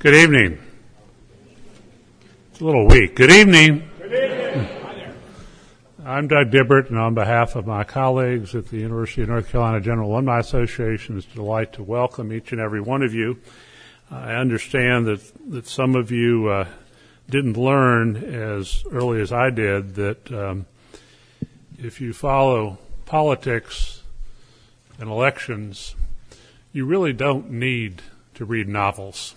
Good evening. It's a little weak. Good evening. Good evening. I'm Doug Dibbert, and on behalf of my colleagues at the University of North Carolina General Alumni Association, it's a delight to welcome each and every one of you. I understand that some of you didn't learn as early as I did that if you follow politics and elections, you really don't need to read novels.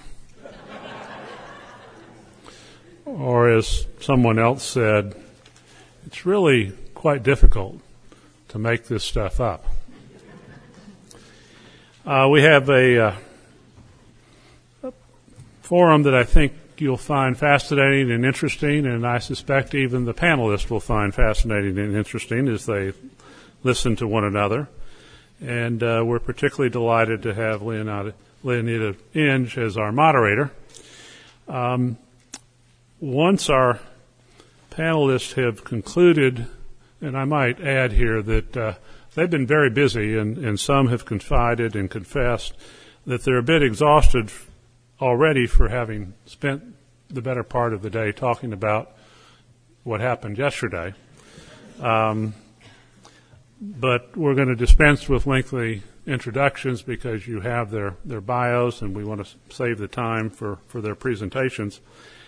Or as someone else said, it's really quite difficult to make this stuff up. We have a forum that I think you'll find fascinating and interesting, and I suspect even the panelists will find fascinating and interesting as they listen to one another. And we're particularly delighted to have Leonida Inge as our moderator. Once our panelists have concluded, and I might add here that they've been very busy, and some have confided and confessed that they're a bit exhausted already for having spent the better part of the day talking about what happened yesterday. But we're going to dispense with lengthy introductions because you have their bios, and we want to save the time for their presentations.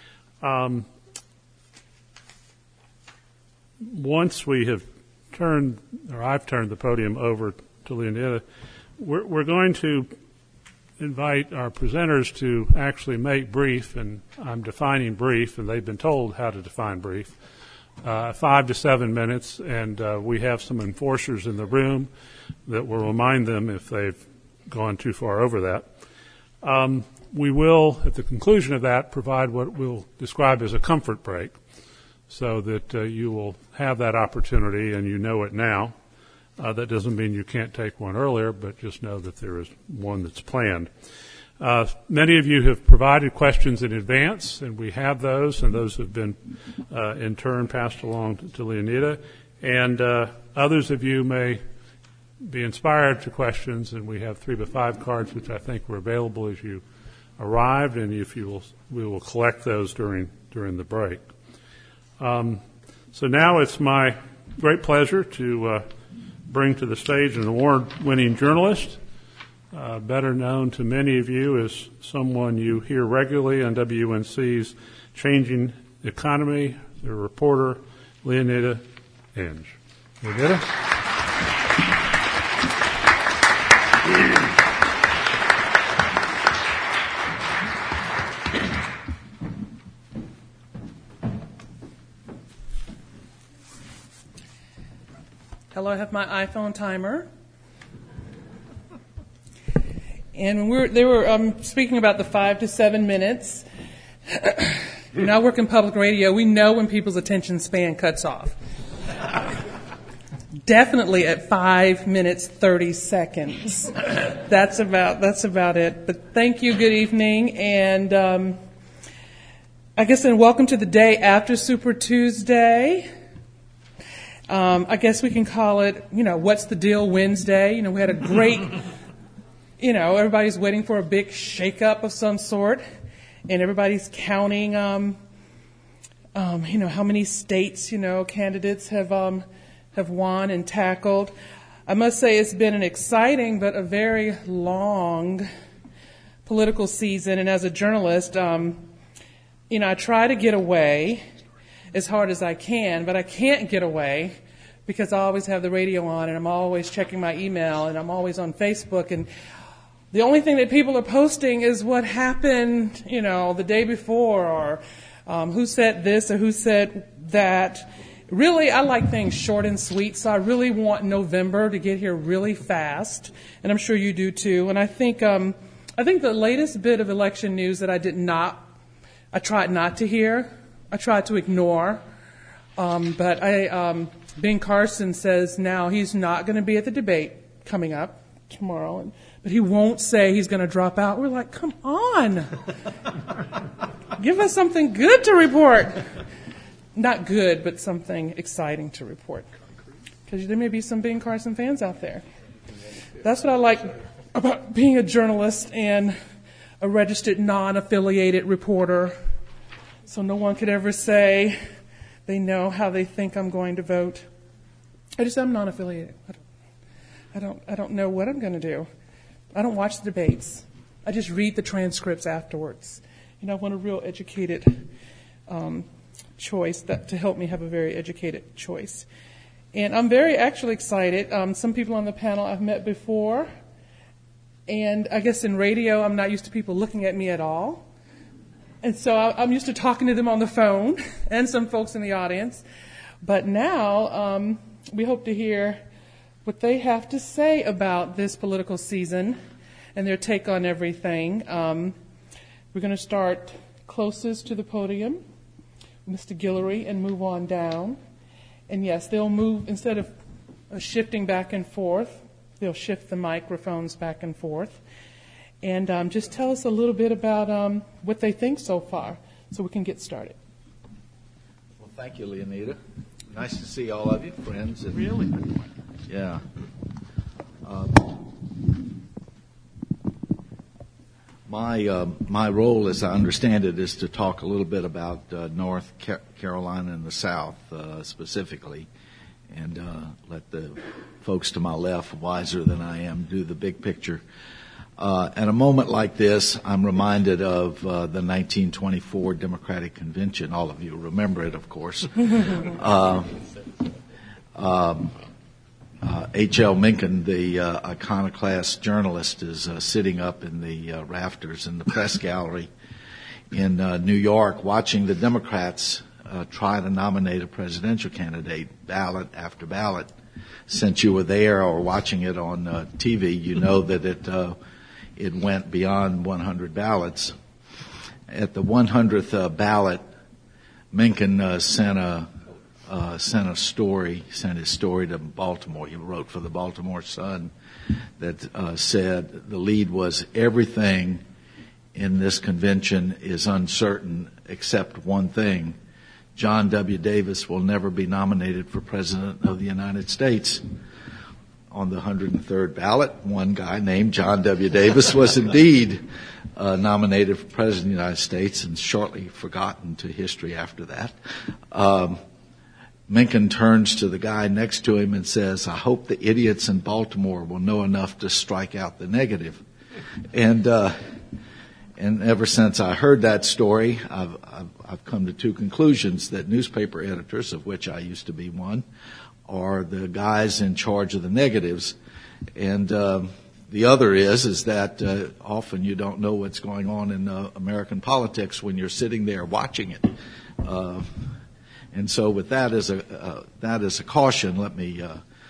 Once we have I've turned the podium over to Leonida, we're going to invite our presenters to actually make brief, and I'm defining brief, and they've been told how to define brief, 5 to 7 minutes, and we have some enforcers in the room that will remind them if they've gone too far over that. We will, at the conclusion of that, provide what we'll describe as a comfort break so that you will have that opportunity and you know it now. That doesn't mean you can't take one earlier, but just know that there is one that's planned. Many of you have provided questions in advance, and we have those, and those have been in turn passed along to Leonida. And others of you may be inspired to questions, and we have 3x5 cards, which I think were available as you arrived, and if you will, we will collect those during the break. So now it's my great pleasure to bring to the stage an award-winning journalist, better known to many of you as someone you hear regularly on WNC's Changing Economy, the reporter Leonida Inge. Leonida? Hello, I have my iPhone timer. And they were speaking about the 5 to 7 minutes. When I work in public radio, we know when people's attention span cuts off. Definitely at 5 minutes, 30 seconds. That's about it. But thank you, good evening. And I guess then welcome to the day after Super Tuesday. I guess we can call it, what's the deal Wednesday. We had a great, everybody's waiting for a big shakeup of some sort, and everybody's counting, how many states, candidates have won and tackled. I must say it's been an exciting but a very long political season, and as a journalist, I try to get away as hard as I can, but I can't get away because I always have the radio on and I'm always checking my email and I'm always on Facebook, and the only thing that people are posting is what happened, the day before, or who said this or who said that. Really, I like things short and sweet, so I really want November to get here really fast, and I'm sure you do too. And I think the latest bit of election news that I tried not to hear. I tried to ignore, but Ben Carson says now he's not going to be at the debate coming up tomorrow, but he won't say he's going to drop out. We're like, come on, give us something good to report. Not good, but something exciting to report, because there may be some Ben Carson fans out there. That's what I like about being a journalist and a registered non-affiliated reporter, so no one could ever say they know how they think I'm going to vote. I'm non-affiliated. I don't know what I'm going to do. I don't watch the debates. I just read the transcripts afterwards. I want a real educated choice to help me have a very educated choice. And I'm very actually excited. Some people on the panel I've met before, and I guess in radio I'm not used to people looking at me at all. And so I'm used to talking to them on the phone and some folks in the audience. But now we hope to hear what they have to say about this political season and their take on everything. We're going to start closest to the podium, Mr. Guillory, and move on down. And yes, they'll move, instead of shifting back and forth, they'll shift the microphones back and forth. And just tell us a little bit about what they think so far, so we can get started. Well, thank you, Leonida. Nice to see all of you, friends. Really? Yeah. My role, as I understand it, is to talk a little bit about North Carolina and the South specifically, and let the folks to my left, wiser than I am, do the big picture. At a moment like this, I'm reminded of the 1924 Democratic Convention. All of you remember it, of course. H.L. Mencken, the iconoclast journalist, is sitting up in the rafters in the press gallery in New York, watching the Democrats try to nominate a presidential candidate, ballot after ballot. Since you were there or watching it on TV, you know that it went beyond 100 ballots. At the 100th ballot, Mencken sent his story to Baltimore. He wrote for the Baltimore Sun that said the lead was, everything in this convention is uncertain except one thing. John W. Davis will never be nominated for President of the United States. On the 103rd ballot, one guy named John W. Davis was indeed nominated for President of the United States and shortly forgotten to history after that. Mencken turns to the guy next to him and says, I hope the idiots in Baltimore will know enough to strike out the negative. And ever since I heard that story, I've come to two conclusions: that newspaper editors, of which I used to be one, are the guys in charge of the negatives. And the other is that often you don't know what's going on in American politics when you're sitting there watching it. And so with that as a caution, let me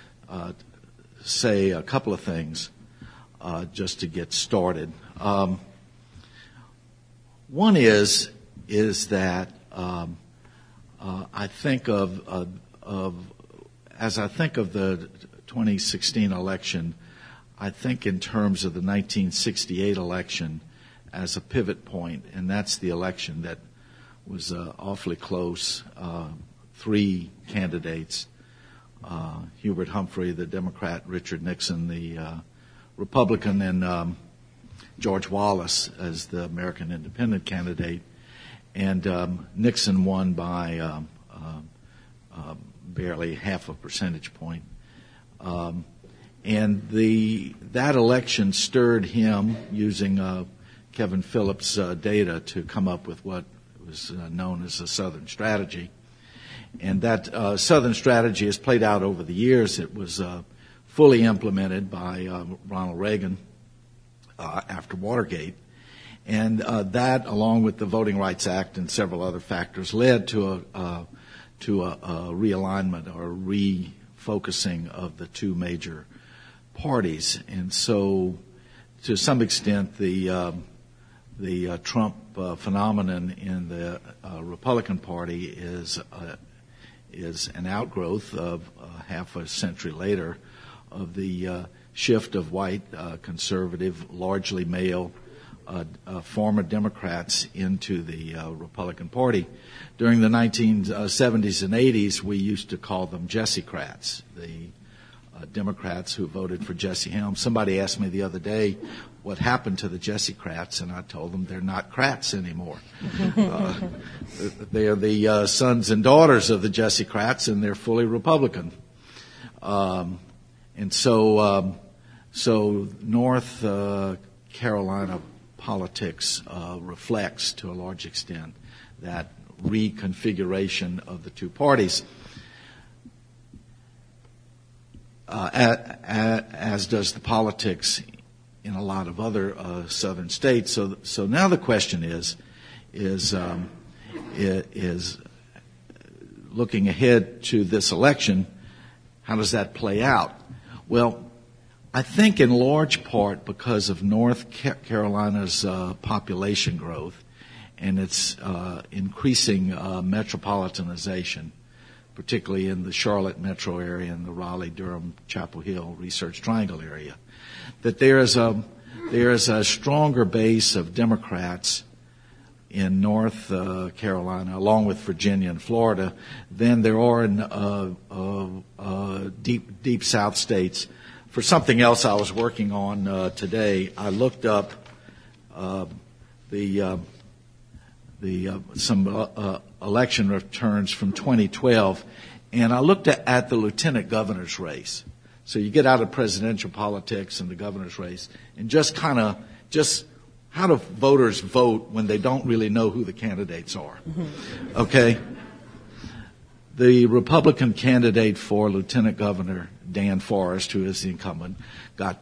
say a couple of things just to get started. One is that I think as I think of the 2016 election, I think in terms of the 1968 election as a pivot point, and that's the election that was awfully close. Three candidates, Hubert Humphrey, the Democrat, Richard Nixon, the Republican, and George Wallace as the American independent candidate. And Nixon won by barely half a percentage point. And that election stirred him, using Kevin Phillips' data, to come up with what was known as the Southern Strategy. And that Southern Strategy has played out over the years. It was fully implemented by Ronald Reagan after Watergate. And that, along with the Voting Rights Act and several other factors, led to a realignment or refocusing of the two major parties. And so, to some extent, the Trump phenomenon in the Republican Party is an outgrowth of half a century later of the shift of white, conservative, largely male former Democrats into the Republican Party. During the 1970s and 80s, we used to call them Jesse-crats. The Democrats who voted for Jesse Helms. Somebody asked me the other day what happened to the Jesse-crats, and I told them they're not crats anymore. They are the sons and daughters of the Jesse-crats, and they're fully Republican. And so North Carolina politics reflects, to a large extent, that reconfiguration of the two parties, as does the politics in a lot of other southern states. So now the question is looking ahead to this election, how does that play out? Well, I think in large part because of North Carolina's population growth and its increasing metropolitanization, particularly in the Charlotte metro area and the Raleigh, Durham, Chapel Hill, Research Triangle area, that there is a stronger base of Democrats in North Carolina, along with Virginia and Florida, than there are in deep South states. For something else I was working on today, I looked up some election returns from 2012, and I looked at the lieutenant governor's race. So you get out of presidential politics and the governor's race, and just how do voters vote when they don't really know who the candidates are? Okay? The Republican candidate for lieutenant governor, Dan Forrest, who is the incumbent, got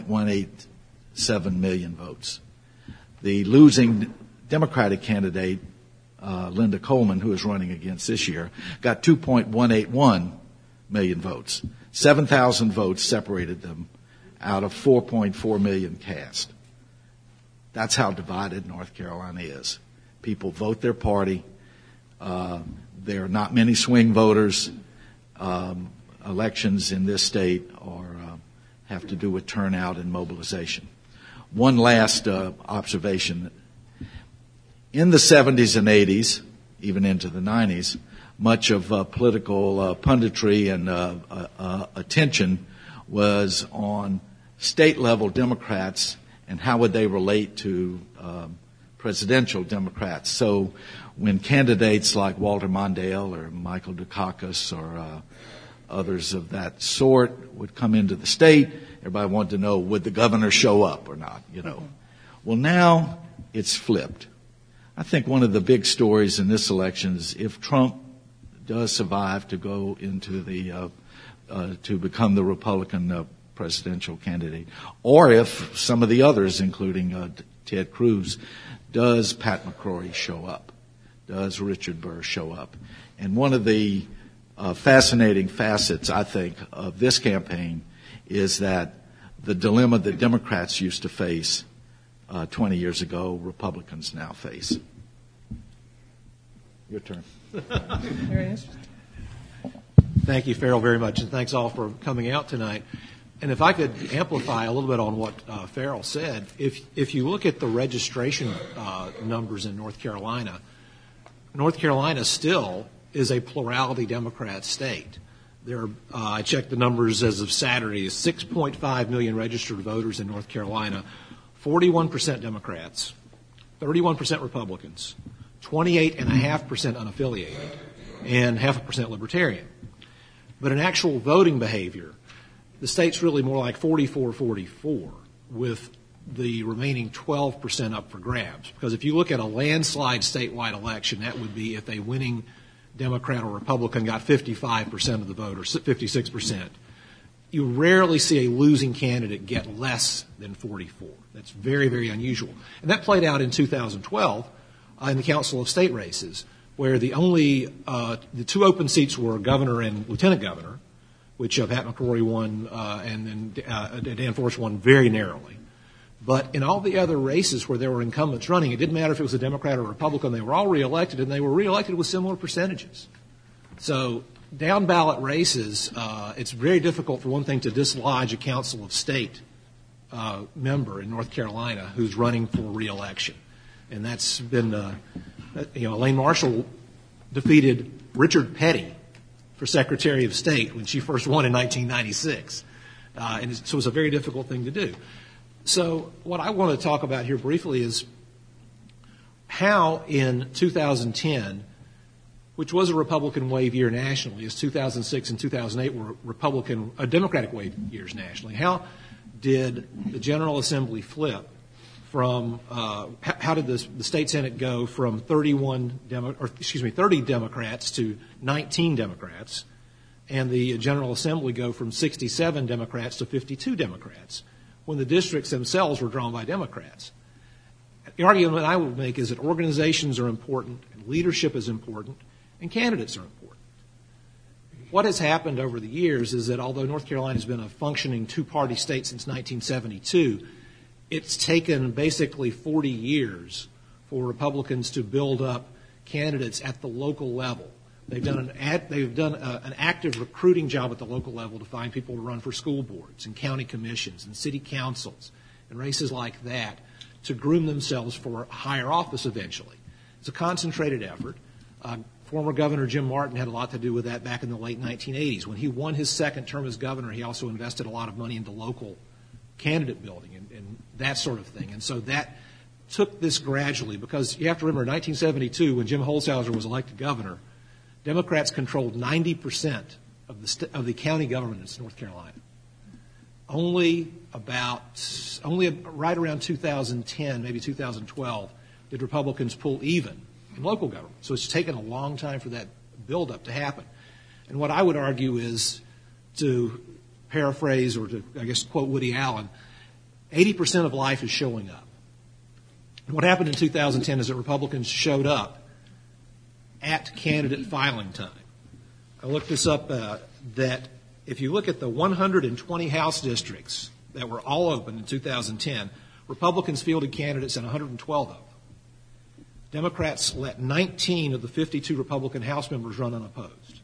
2.187 million votes. The losing Democratic candidate, Linda Coleman, who is running against this year, got 2.181 million votes. 7,000 votes separated them out of 4.4 million cast. That's how divided North Carolina is. People vote their party. There are not many swing voters. Elections in this state have to do with turnout and mobilization. One last observation. In the 70s and 80s, even into the 90s, much of political punditry and attention was on state-level Democrats and how would they relate to presidential Democrats. So when candidates like Walter Mondale or Michael Dukakis or others of that sort would come into the state, everybody wanted to know, would the governor show up or not, Well, now it's flipped. I think one of the big stories in this election is if Trump does survive to go into to become the Republican presidential candidate, or if some of the others, including Ted Cruz, does Pat McCrory show up? Does Richard Burr show up? And one of the fascinating facets, I think, of this campaign is that the dilemma that Democrats used to face 20 years ago, Republicans now face. Your turn. Very interesting. Thank you, Farrell, very much, and thanks all for coming out tonight. And if I could amplify a little bit on what Farrell said, if you look at the registration numbers in North Carolina still is a plurality Democrat state. I checked the numbers as of Saturday, 6.5 million registered voters in North Carolina, 41% Democrats, 31% Republicans, 28.5% unaffiliated, and 0.5% Libertarian. But in actual voting behavior, the state's really more like 44-44, with the remaining 12% up for grabs. Because if you look at a landslide statewide election, that would be if a winning Democrat or Republican got 55% of the vote or 56%. You rarely see a losing candidate get less than 44. That's very, very unusual. And that played out in 2012 in the Council of State races, where the two open seats were governor and lieutenant governor, which Pat McCrory won and then Dan Forrest won very narrowly. But in all the other races where there were incumbents running, it didn't matter if it was a Democrat or a Republican, they were all reelected, and they were reelected with similar percentages. So down ballot races, it's very difficult, for one thing, to dislodge a Council of State member in North Carolina who's running for reelection. And that's been, Elaine Marshall defeated Richard Petty for Secretary of State when she first won in 1996. And so it was a very difficult thing to do. So what I want to talk about here briefly is how in 2010, which was a Republican wave year nationally, as 2006 and 2008 were Democratic wave years nationally, how did the General Assembly flip from, how did the State Senate go from 30 Democrats to 19 Democrats, and the General Assembly go from 67 Democrats to 52 Democrats, when the districts themselves were drawn by Democrats? The argument I would make is that organizations are important, and leadership is important, and candidates are important. What has happened over the years is that although North Carolina has been a functioning two-party state since 1972, it's taken basically 40 years for Republicans to build up candidates at the local level. They've done an active recruiting job at the local level to find people to run for school boards and county commissions and city councils and races like that to groom themselves for higher office eventually. It's a concentrated effort. Former Governor Jim Martin had a lot to do with that back in the late 1980s. When he won his second term as governor, he also invested a lot of money into local candidate building and that sort of thing. And so that took this gradually, because you have to remember, in 1972, when Jim Holshouser was elected governor, Democrats controlled 90% of the county government in North Carolina. Only right around 2010, maybe 2012, did Republicans pull even in local government. So it's taken a long time for that buildup to happen. And what I would argue is, to paraphrase or to, I guess, quote Woody Allen, 80% of life is showing up. And what happened in 2010 is that Republicans showed up at candidate filing time. I looked this up, that if you look at the 120 House districts that were all open in 2010, Republicans fielded candidates in 112 of them. Democrats let 19 of the 52 Republican House members run unopposed.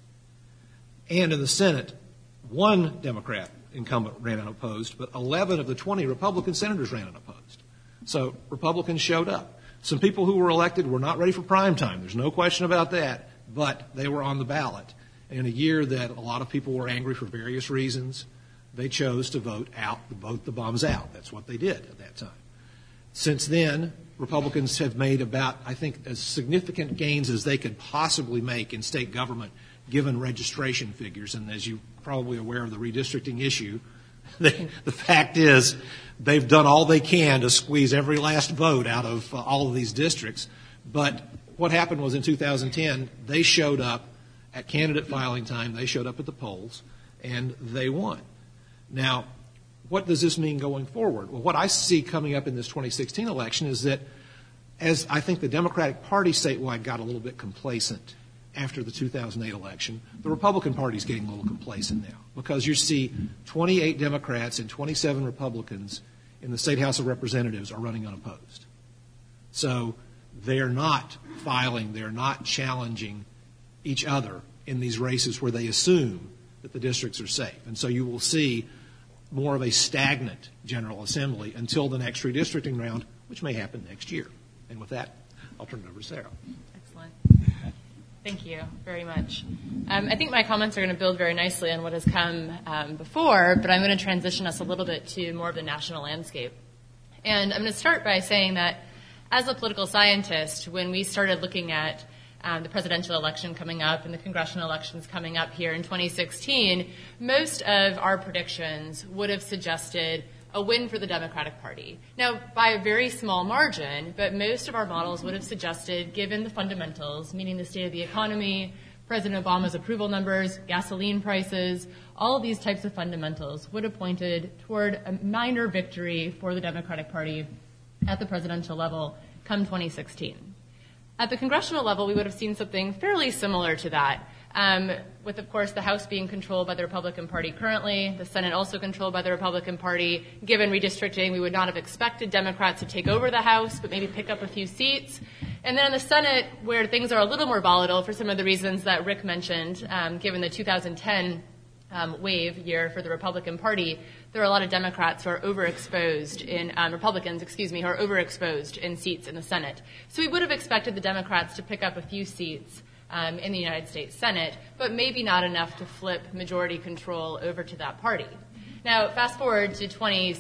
And in the Senate, one Democrat incumbent ran unopposed, but 11 of the 20 Republican senators ran unopposed. So Republicans showed up. Some people who were elected were not ready for prime time. There's no question about that, but they were on the ballot. In a year that a lot of people were angry for various reasons, they chose to vote the bombs out. That's what they did at that time. Since then, Republicans have made about, I think, as significant gains as they could possibly make in state government, given registration figures. And as you're probably aware of the redistricting issue, the fact is they've done all they can to squeeze every last vote out of all of these districts. But what happened was in 2010, they showed up at candidate filing time, they showed up at the polls, and they won. Now, what does this mean going forward? Well, what I see coming up in this 2016 election is that, as I think the Democratic Party statewide got a little bit complacent after the 2008 election, the Republican Party is getting a little complacent now, because you see 28 Democrats and 27 Republicans in the State House of Representatives are running unopposed. So they're not filing, they're not challenging each other in these races where they assume that the districts are safe. And so you will see more of a stagnant General Assembly until the next redistricting round, which may happen next year. And with that, I'll turn it over to Sarah. Excellent. Thank you very much. I think my comments are going to build very nicely on what has come before, but I'm going to transition us a little bit to more of the national landscape. And I'm going to start by saying that as a political scientist, when we started looking at the presidential election coming up and the congressional elections coming up here in 2016, most of our predictions would have suggested a win for the Democratic Party. Now, by a very small margin, but most of our models would have suggested, given the fundamentals, meaning the state of the economy, President Obama's approval numbers, gasoline prices, all of these types of fundamentals would have pointed toward a minor victory for the Democratic Party at the presidential level come 2016. At the congressional level, we would have seen something fairly similar to that, with, of course, the House being controlled by the Republican Party currently, the Senate also controlled by the Republican Party. Given redistricting, we would not have expected Democrats to take over the House, but maybe pick up a few seats. And then in the Senate, where things are a little more volatile for some of the reasons that Rick mentioned, given the 2010 wave year for the Republican Party, there are a lot of Democrats who are overexposed in, Republicans, who are overexposed in seats in the Senate. So we would have expected the Democrats to pick up a few seats, in the United States Senate, but maybe not enough to flip majority control over to that party. Now, fast forward to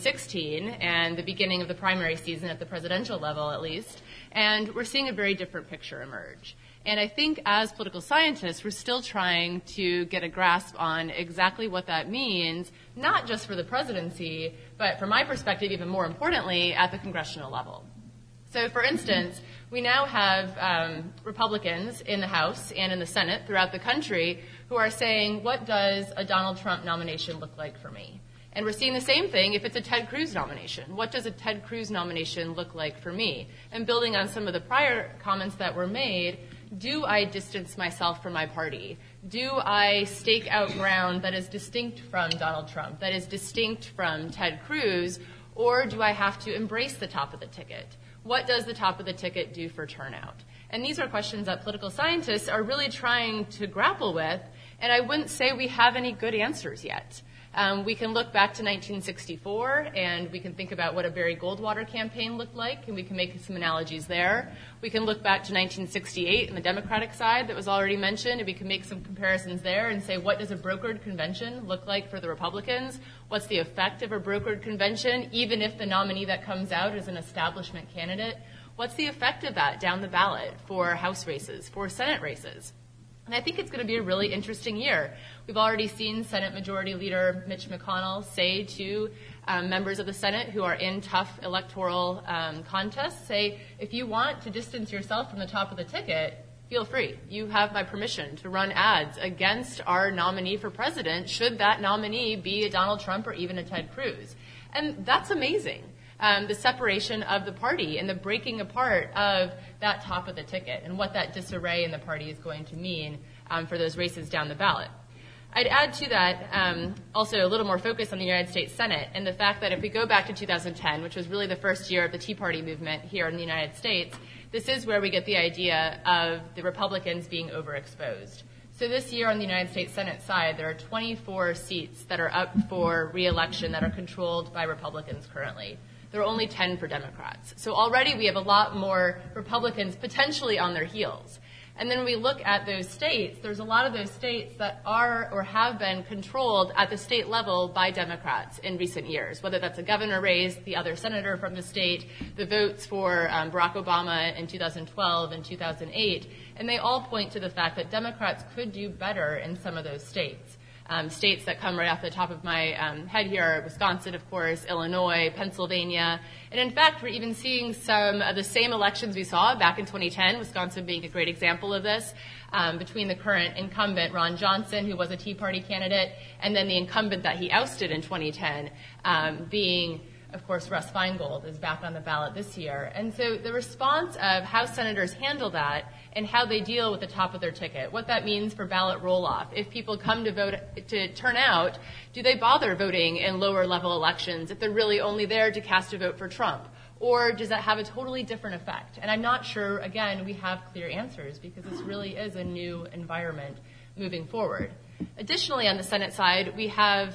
2016 and the beginning of the primary season at the presidential level, at least, and we're seeing a very different picture emerge. And I think as political scientists, we're still trying to get a grasp on exactly what that means, not just for the presidency, but from my perspective, even more importantly, at the congressional level. So, for instance, we now have Republicans in the House and in the Senate throughout the country who are saying, what does a Donald Trump nomination look like for me? And we're seeing the same thing if it's a Ted Cruz nomination. What does a Ted Cruz nomination look like for me? And building on some of the prior comments that were made, do I distance myself from my party? Do I stake out ground that is distinct from Donald Trump, that is distinct from Ted Cruz, or do I have to embrace the top of the ticket? What does the top of the ticket do for turnout? And these are questions that political scientists are really trying to grapple with, and I wouldn't say we have any good answers yet. We can look back to 1964, and we can think about what a Barry Goldwater campaign looked like, and we can make some analogies there. We can look back to 1968 on the Democratic side that was already mentioned, and we can make some comparisons there and say, what does a brokered convention look like for the Republicans? What's the effect of a brokered convention, even if the nominee that comes out is an establishment candidate? What's the effect of that down the ballot for House races, for Senate races? And I think it's going to be a really interesting year. We've already seen Senate Majority Leader Mitch McConnell say to members of the Senate who are in tough electoral contests, say, if you want to distance yourself from the top of the ticket, feel free. You have my permission to run ads against our nominee for president, should that nominee be a Donald Trump or even a Ted Cruz. And that's amazing. The separation of the party and the breaking apart of that top of the ticket and what that disarray in the party is going to mean for those races down the ballot. I'd add to that also a little more focus on the United States Senate and the fact that if we go back to 2010, which was really the first year of the Tea Party movement here in the United States, this is where we get the idea of the Republicans being overexposed. So this year on the United States Senate side, there are 24 seats that are up for re-election that are controlled by Republicans currently. There are only 10 for Democrats. So already we have a lot more Republicans potentially on their heels. And then when we look at those states, there's a lot of those states that are or have been controlled at the state level by Democrats in recent years, whether that's a governor race, the other senator from the state, the votes for Barack Obama in 2012 and 2008. And they all point to the fact that Democrats could do better in some of those states. States that come right off the top of my head here are Wisconsin, of course, Illinois, Pennsylvania. And in fact, we're even seeing some of the same elections we saw back in 2010, Wisconsin being a great example of this, between the current incumbent, Ron Johnson, who was a Tea Party candidate, and then the incumbent that he ousted in 2010, being, of course, Russ Feingold is back on the ballot this year. And so the response of how senators handle that and how they deal with the top of their ticket, what that means for ballot roll-off. If people come to vote to turn out, do they bother voting in lower-level elections if they're really only there to cast a vote for Trump? Or does that have a totally different effect? And I'm not sure, again, we have clear answers because this really is a new environment moving forward. Additionally, on the Senate side, we have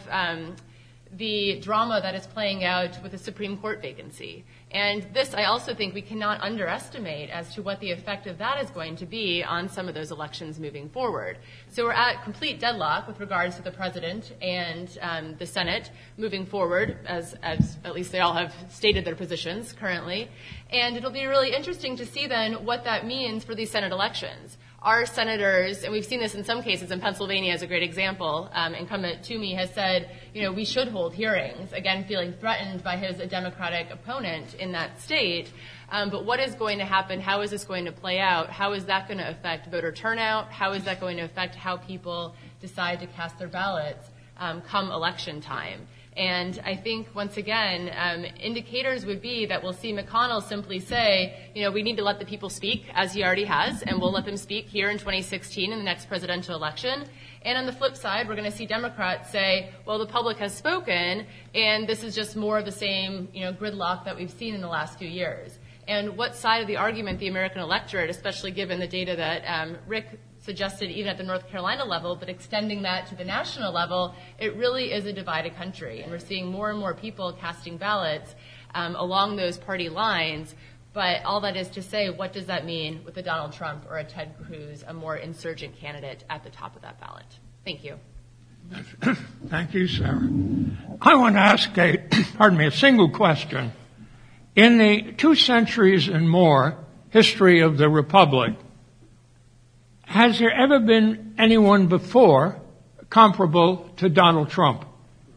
the drama that is playing out with the Supreme Court vacancy. And this, I also think we cannot underestimate as to what the effect of that is going to be on some of those elections moving forward. So we're at complete deadlock with regards to the president and the Senate moving forward, as at least they all have stated their positions currently. And it'll be really interesting to see then what that means for these Senate elections. Our senators, and we've seen this in some cases in Pennsylvania as a great example, incumbent Toomey has said, we should hold hearings, again, feeling threatened by his Democratic opponent in that state. But what is going to happen? How is this going to play out? How is that going to affect voter turnout? How is that going to affect how people decide to cast their ballots come election time? And I think, once again, indicators would be that we'll see McConnell simply say, we need to let the people speak, as he already has, and we'll let them speak here in 2016 in the next presidential election. And on the flip side, we're going to see Democrats say, well, the public has spoken, and this is just more of the same, gridlock that we've seen in the last few years. And what side of the argument the American electorate, especially given the data that Rick suggested even at the North Carolina level, but extending that to the national level, it really is a divided country. And we're seeing more and more people casting ballots along those party lines. But all that is to say, what does that mean with a Donald Trump or a Ted Cruz, a more insurgent candidate at the top of that ballot? Thank you. Thank you, Sarah. I want to ask a single question. In the 2 centuries and more history of the Republic, has there ever been anyone before comparable to Donald Trump?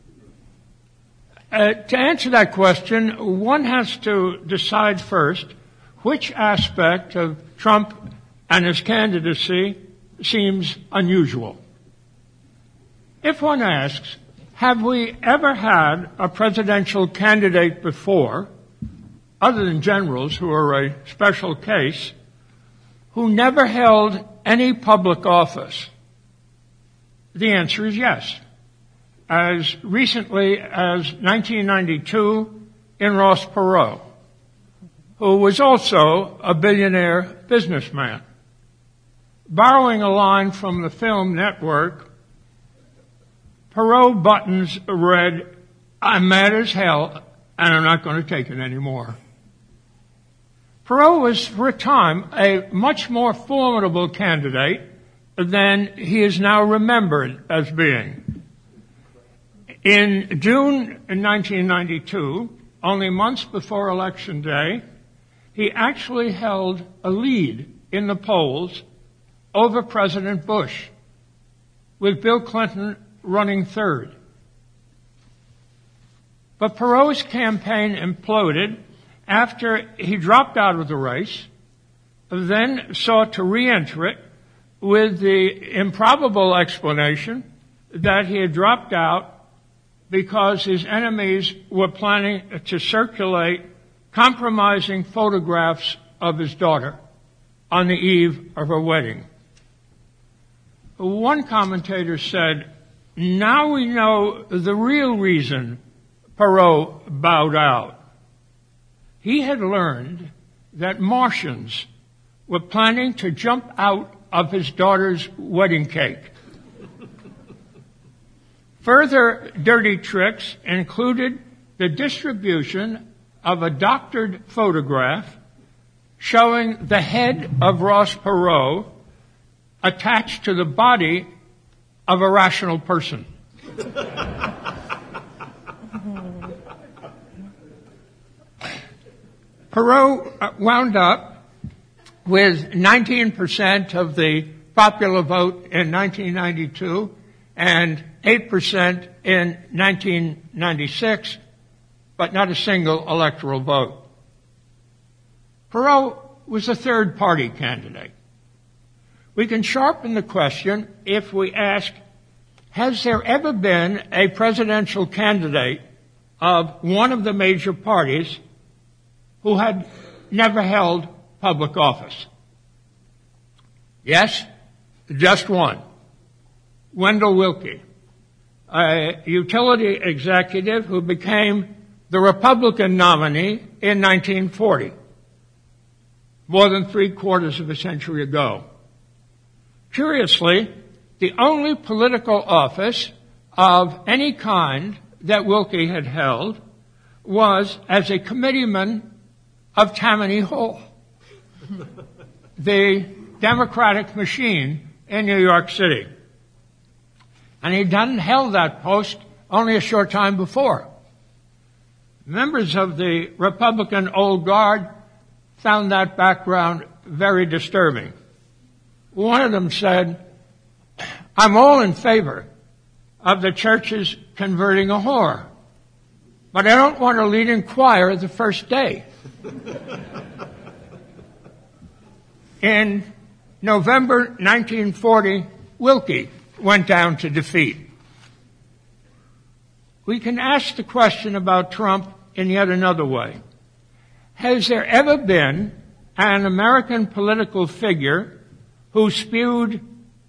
To answer that question, one has to decide first which aspect of Trump and his candidacy seems unusual. If one asks, have we ever had a presidential candidate before, other than generals who are a special case, who never held any public office? The answer is yes. As recently as 1992 in Ross Perot, who was also a billionaire businessman. Borrowing a line from the film Network, Perot buttons read, "I'm mad as hell and I'm not going to take it anymore." Perot was, for a time, a much more formidable candidate than he is now remembered as being. In June 1992, only months before Election Day, he actually held a lead in the polls over President Bush, with Bill Clinton running third. But Perot's campaign imploded after he dropped out of the race, then sought to re-enter it with the improbable explanation that he had dropped out because his enemies were planning to circulate compromising photographs of his daughter on the eve of her wedding. One commentator said, "Now we know the real reason Perot bowed out. He had learned that Martians were planning to jump out of his daughter's wedding cake." Further dirty tricks included the distribution of a doctored photograph showing the head of Ross Perot attached to the body of a rational person. Perot wound up with 19% of the popular vote in 1992 and 8% in 1996, but not a single electoral vote. Perot was a third-party candidate. We can sharpen the question if we ask, has there ever been a presidential candidate of one of the major parties who had never held public office? Yes, just one. Wendell Willkie, a utility executive who became the Republican nominee in 1940, more than 3/4 of a century ago. Curiously, the only political office of any kind that Willkie had held was as a committeeman of Tammany Hall, the Democratic machine in New York City. And he hadn't held that post only a short time before. Members of the Republican Old Guard found that background very disturbing. One of them said, "I'm all in favor of the churches converting a whore, but I don't want to lead in choir the first day." In November 1940, Willkie went down to defeat. We can ask the question about Trump in yet another way. Has there ever been an American political figure who spewed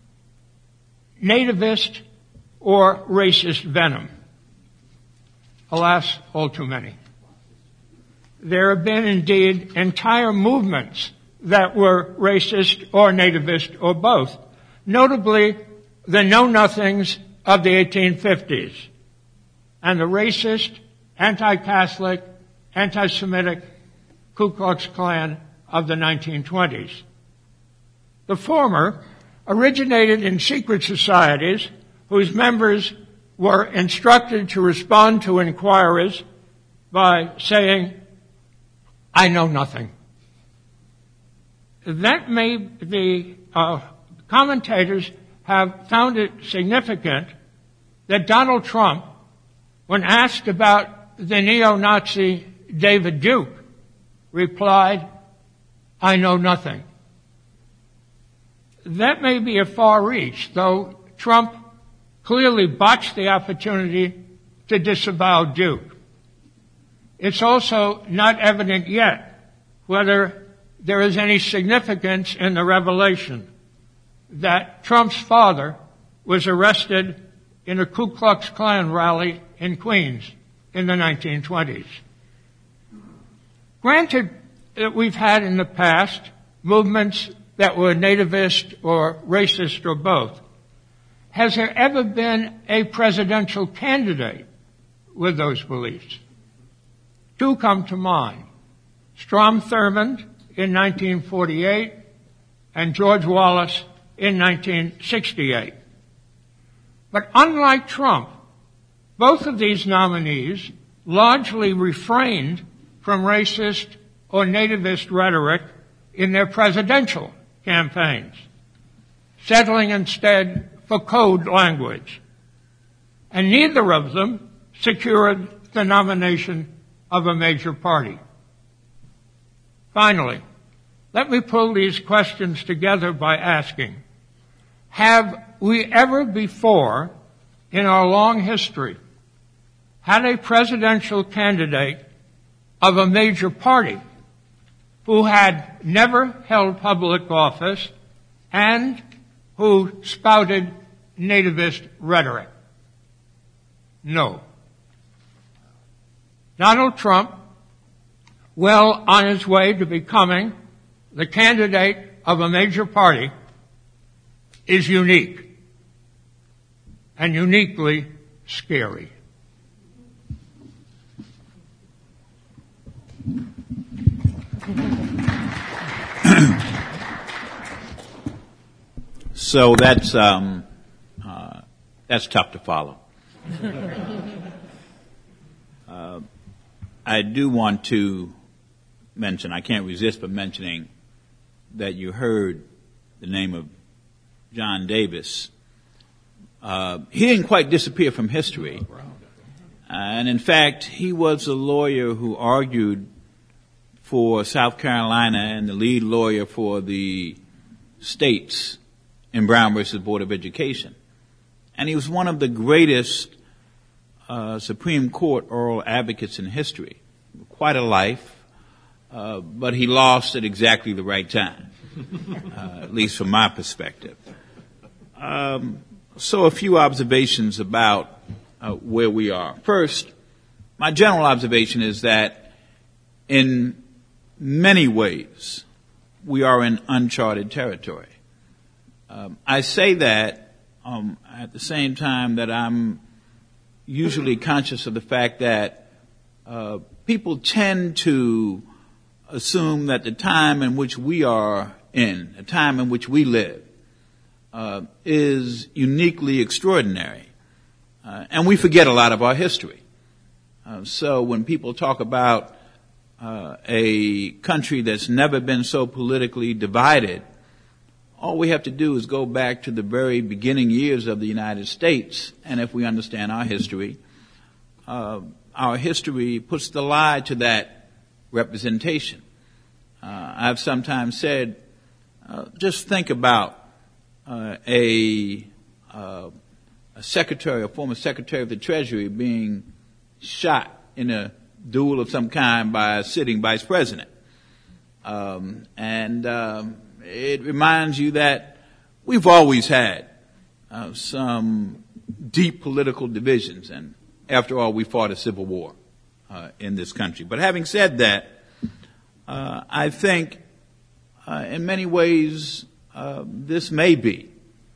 nativist or racist venom? Alas, all too many. There have been indeed entire movements that were racist or nativist or both, notably the Know-Nothings of the 1850s and the racist, anti-Catholic, anti-Semitic Ku Klux Klan of the 1920s. The former originated in secret societies whose members were instructed to respond to inquiries by saying, "I know nothing." That the commentators have found it significant that Donald Trump, when asked about the neo-Nazi David Duke, replied, "I know nothing." That may be a far reach, though Trump clearly botched the opportunity to disavow Duke. It's also not evident yet whether there is any significance in the revelation that Trump's father was arrested in a Ku Klux Klan rally in Queens in the 1920s. Granted that we've had in the past movements that were nativist or racist or both, has there ever been a presidential candidate with those beliefs? Two come to mind. Strom Thurmond in 1948 and George Wallace in 1968. But unlike Trump, both of these nominees largely refrained from racist or nativist rhetoric in their presidential campaigns, settling instead for code language. And neither of them secured the nomination of a major party. Finally, let me pull these questions together by asking, have we ever before in our long history had a presidential candidate of a major party who had never held public office and who spouted nativist rhetoric? No. Donald Trump, well on his way to becoming the candidate of a major party, is unique and uniquely scary. So that's tough to follow. I do want to mention, I can't resist but mentioning that you heard the name of John Davis. He didn't quite disappear from history. And in fact, he was a lawyer who argued for South Carolina and the lead lawyer for the states in Brown versus Board of Education. And he was one of the greatest Supreme Court oral advocates in history. Quite a life, but he lost at exactly the right time, at least from my perspective. So a few observations about where we are. First, my general observation is that in many ways we are in uncharted territory. I say that at the same time that I'm usually conscious of the fact that people tend to assume that the time in which we are in, the time in which we live, is uniquely extraordinary. And we forget a lot of our history. So when people talk about a country that's never been so politically divided, all we have to do is go back to the very beginning years of the United States, and if we understand our history puts the lie to that representation. I've sometimes said, just think about a secretary, a former secretary of the Treasury being shot in a duel of some kind by a sitting vice president. It reminds you that we've always had some deep political divisions, and after all, we fought a civil war in this country. But having said that, I think in many ways this may be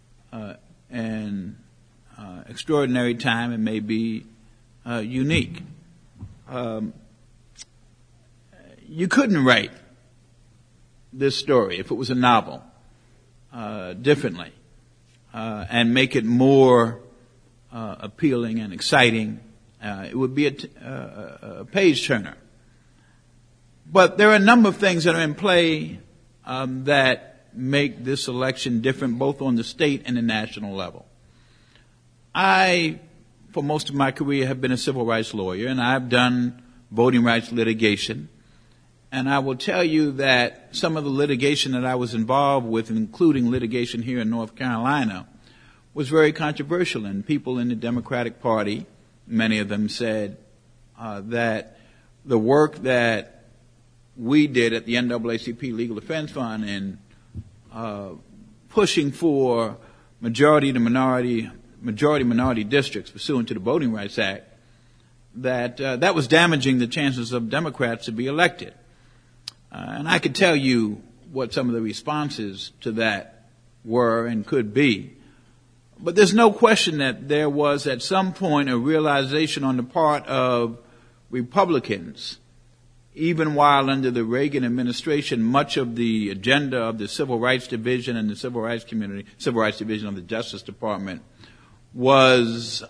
an extraordinary time and may be unique. you couldn't write this story, if it was a novel, differently, and make it more appealing and exciting. It would be a page turner. But there are a number of things that are in play that make this election different, both on the state and the national level. I, for most of my career, have been a civil rights lawyer, and I've done voting rights litigation. And I will tell you that some of the litigation that I was involved with, including litigation here in North Carolina, was very controversial. And people in the Democratic Party, many of them said that the work that we did at the NAACP Legal Defense Fund in pushing for majority-minority districts pursuant to the Voting Rights Act, that was damaging the chances of Democrats to be elected. And I could tell you what some of the responses to that were and could be. But there's no question that there was at some point a realization on the part of Republicans, even while under the Reagan administration, much of the agenda of the Civil Rights Division and the Civil Rights Division of the Justice Department was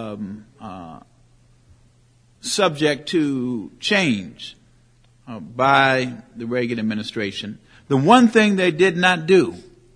subject to change by the Reagan administration. The one thing they did not do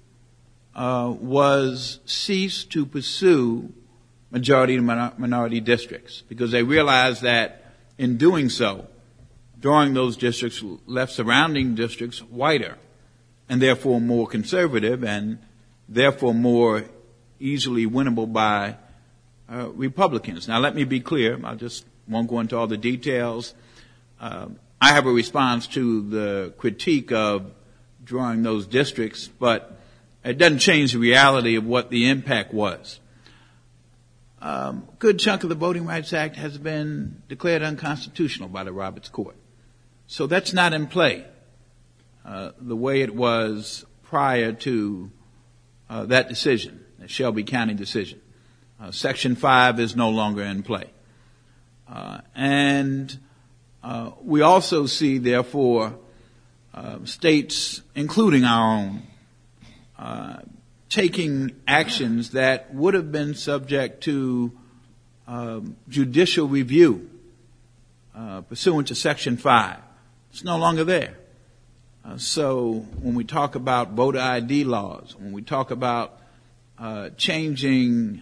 was cease to pursue majority and minority districts, because they realized that in doing so, drawing those districts left surrounding districts whiter and therefore more conservative and therefore more easily winnable by Republicans. Now, let me be clear. I just won't go into all the details. I have a response to the critique of drawing those districts, but it doesn't change the reality of what the impact was. A good chunk of the Voting Rights Act has been declared unconstitutional by the Roberts Court. So that's not in play the way it was prior to that decision, the Shelby County decision. Section 5 is no longer in play. And we also see, therefore, states, including our own, taking actions that would have been subject to judicial review pursuant to Section 5. It's no longer there. So when we talk about voter ID laws, when we talk about changing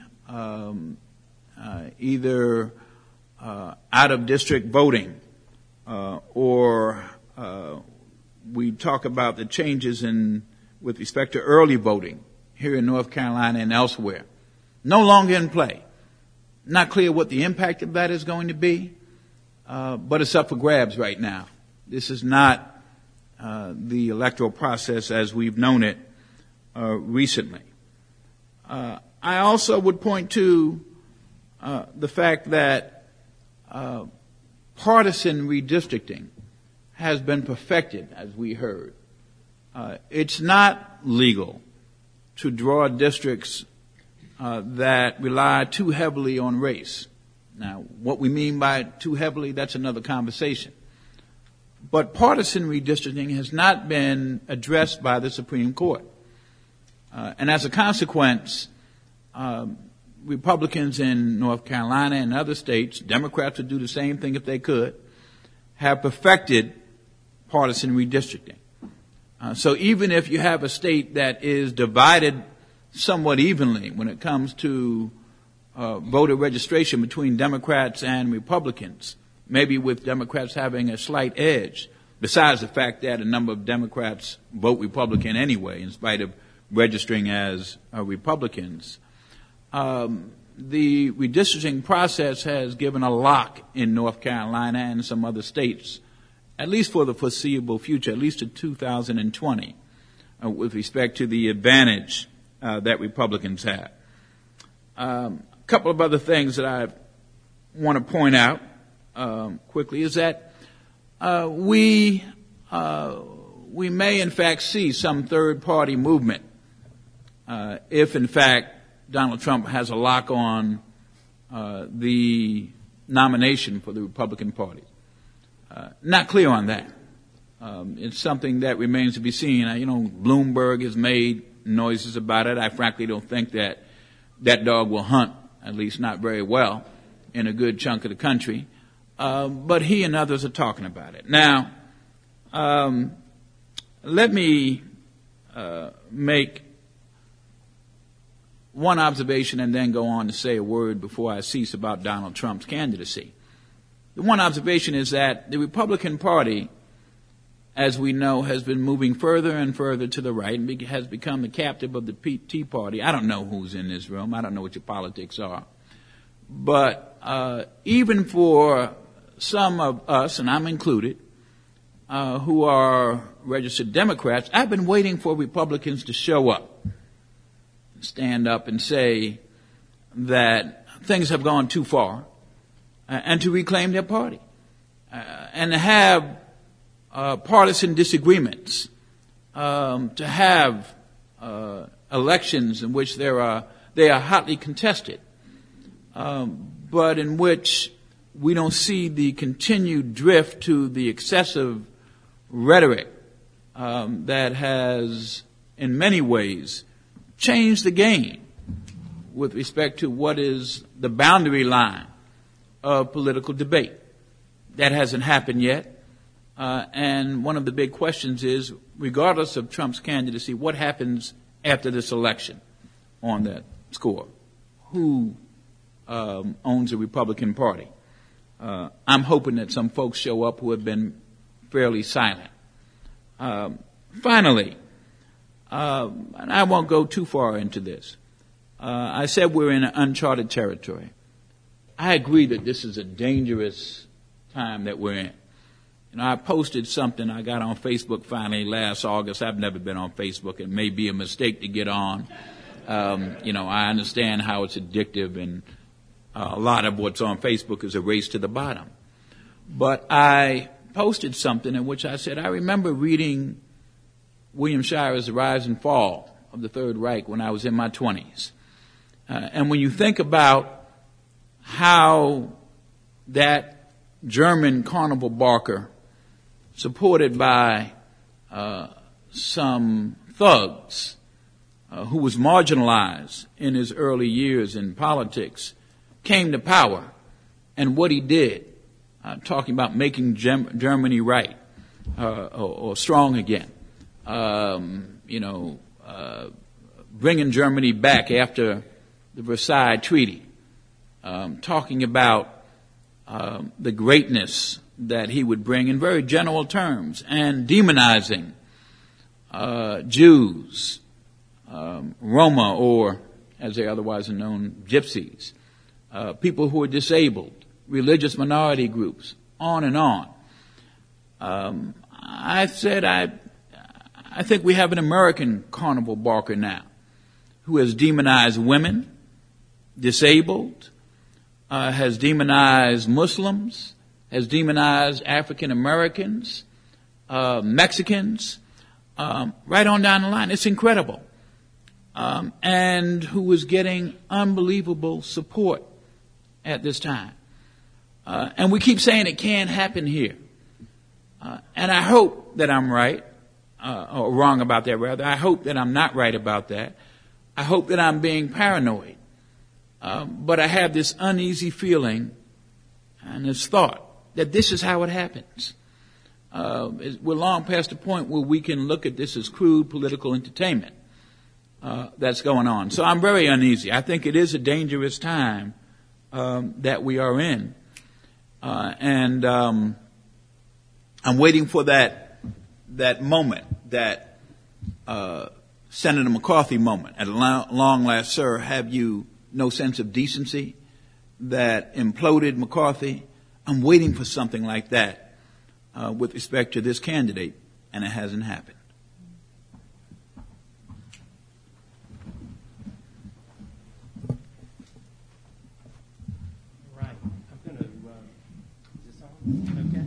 either out-of-district voting or we talk about the changes with respect to early voting here in North Carolina and elsewhere, no longer in play. Not clear what the impact of that is going to be, but it's up for grabs right now. This is not the electoral process as we've known it recently. I also would point to the fact that partisan redistricting has been perfected, as we heard. It's not legal to draw districts that rely too heavily on race. Now, what we mean by too heavily, that's another conversation. But partisan redistricting has not been addressed by the Supreme Court. And as a consequence, Republicans in North Carolina and other states, Democrats would do the same thing if they could, have perfected partisan redistricting. So even if you have a state that is divided somewhat evenly when it comes to voter registration between Democrats and Republicans, maybe with Democrats having a slight edge, besides the fact that a number of Democrats vote Republican anyway, in spite of registering as Republicans, the redistricting process has given a lock in North Carolina and some other states, at least for the foreseeable future, at least to 2020, with respect to the advantage that Republicans have. A couple of other things that I want to point out quickly is that we may in fact see some third-party movement if in fact Donald Trump has a lock on the nomination for the Republican Party. Not clear on that. It's something that remains to be seen. Bloomberg has made noises about it. I frankly don't think that dog will hunt, at least not very well, in a good chunk of the country. But he and others are talking about it. Now, let me make one observation and then go on to say a word before I cease about Donald Trump's candidacy. The one observation is that the Republican Party, as we know, has been moving further and further to the right and has become the captive of the Tea Party. I don't know who's in this room. I don't know what your politics are. But even for some of us, and I'm included, who are registered Democrats, I've been waiting for Republicans to show up, stand up and say that things have gone too far, and to reclaim their party, and to have partisan disagreements, to have elections in which they are hotly contested, but in which we don't see the continued drift to the excessive rhetoric that has, in many ways, changed the game with respect to what is the boundary line of political debate. That hasn't happened yet. And one of the big questions is, regardless of Trump's candidacy, what happens after this election on that score? Who owns the Republican Party? I'm hoping that some folks show up who have been fairly silent. Finally, and I won't go too far into this, I said we're in uncharted territory. I agree that this is a dangerous time that we're in. I posted something I got on Facebook finally last August. I've never been on Facebook. It may be a mistake to get on. I understand how it's addictive, and a lot of what's on Facebook is a race to the bottom. But I posted something in which I said, I remember reading William Shirer's The Rise and Fall of the Third Reich when I was in my 20s. And when you think about how that German carnival barker, supported by some thugs who was marginalized in his early years in politics, came to power, and what he did, talking about making Germany right or strong again, bringing Germany back after the Versailles Treaty, talking about the greatness that he would bring in very general terms, and demonizing Jews, Roma, or as they otherwise are known, gypsies, people who are disabled, religious minority groups, on and on. I said I think we have an American carnival barker now who has demonized women, disabled, has demonized Muslims, has demonized African Americans, Mexicans, right on down the line. It's incredible. And who is getting unbelievable support at this time. And we keep saying it can't happen here. And I hope that I'm right, or wrong about that rather. I hope that I'm not right about that. I hope that I'm being paranoid. But I have this uneasy feeling and this thought that this is how it happens. We're long past the point where we can look at this as crude political entertainment that's going on. So I'm very uneasy. I think it is a dangerous time that we are in. And I'm waiting for that moment, that Senator McCarthy moment. At long last, sir, have you no sense of decency that imploded McCarthy? I'm waiting for something like that with respect to this candidate, and it hasn't happened. Right. I'm going to. Is this on? Okay.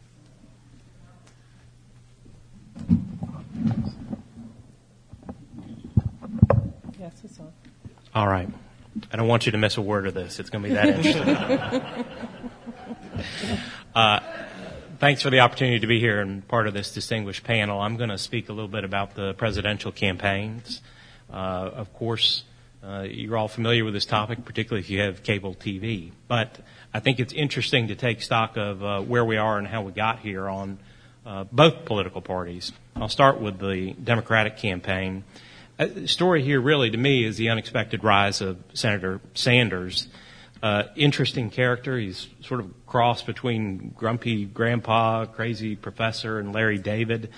Yes, it's on. All right. I don't want you to miss a word of this. It's going to be that interesting. Thanks for the opportunity to be here and part of this distinguished panel. I'm going to speak a little bit about the presidential campaigns. Of course, you're all familiar with this topic, particularly if you have cable TV. But I think it's interesting to take stock of where we are and how we got here on both political parties. I'll start with the Democratic campaign. The story here really, to me, is the unexpected rise of Senator Sanders. Interesting character. He's sort of cross between grumpy grandpa, crazy professor, and Larry David.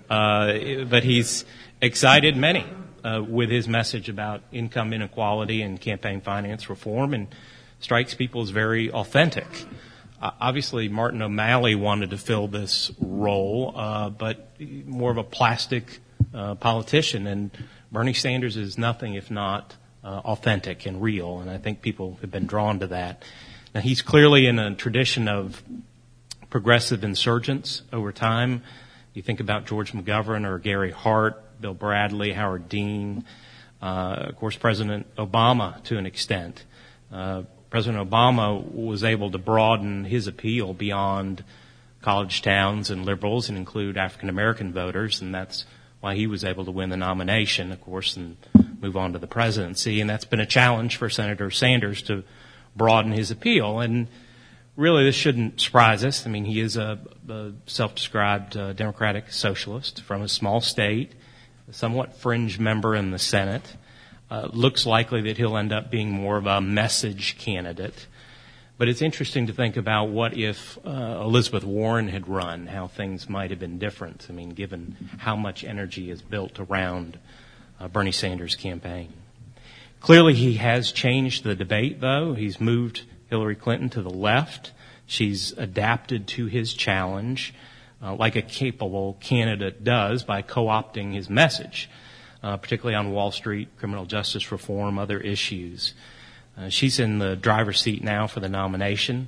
But he's excited many with his message about income inequality and campaign finance reform, and strikes people as very authentic. Obviously, Martin O'Malley wanted to fill this role, but more of a plastic politician, and Bernie Sanders is nothing if not authentic and real, and I think people have been drawn to that. Now, he's clearly in a tradition of progressive insurgents over time. You think about George McGovern or Gary Hart, Bill Bradley, Howard Dean, of course, President Obama to an extent. President Obama was able to broaden his appeal beyond college towns and liberals and include African American voters, and that's why he was able to win the nomination, of course, and move on to the presidency. And that's been a challenge for Senator Sanders to broaden his appeal. And really, this shouldn't surprise us. I mean, he is a self-described democratic socialist from a small state, a somewhat fringe member in the Senate. Looks likely that he'll end up being more of a message candidate. But it's interesting to think about what if Elizabeth Warren had run, how things might have been different. I mean, given how much energy is built around Bernie Sanders' campaign. Clearly, he has changed the debate, though. He's moved Hillary Clinton to the left. She's adapted to his challenge like a capable candidate does by co-opting his message, particularly on Wall Street, criminal justice reform, other issues. She's in the driver's seat now for the nomination,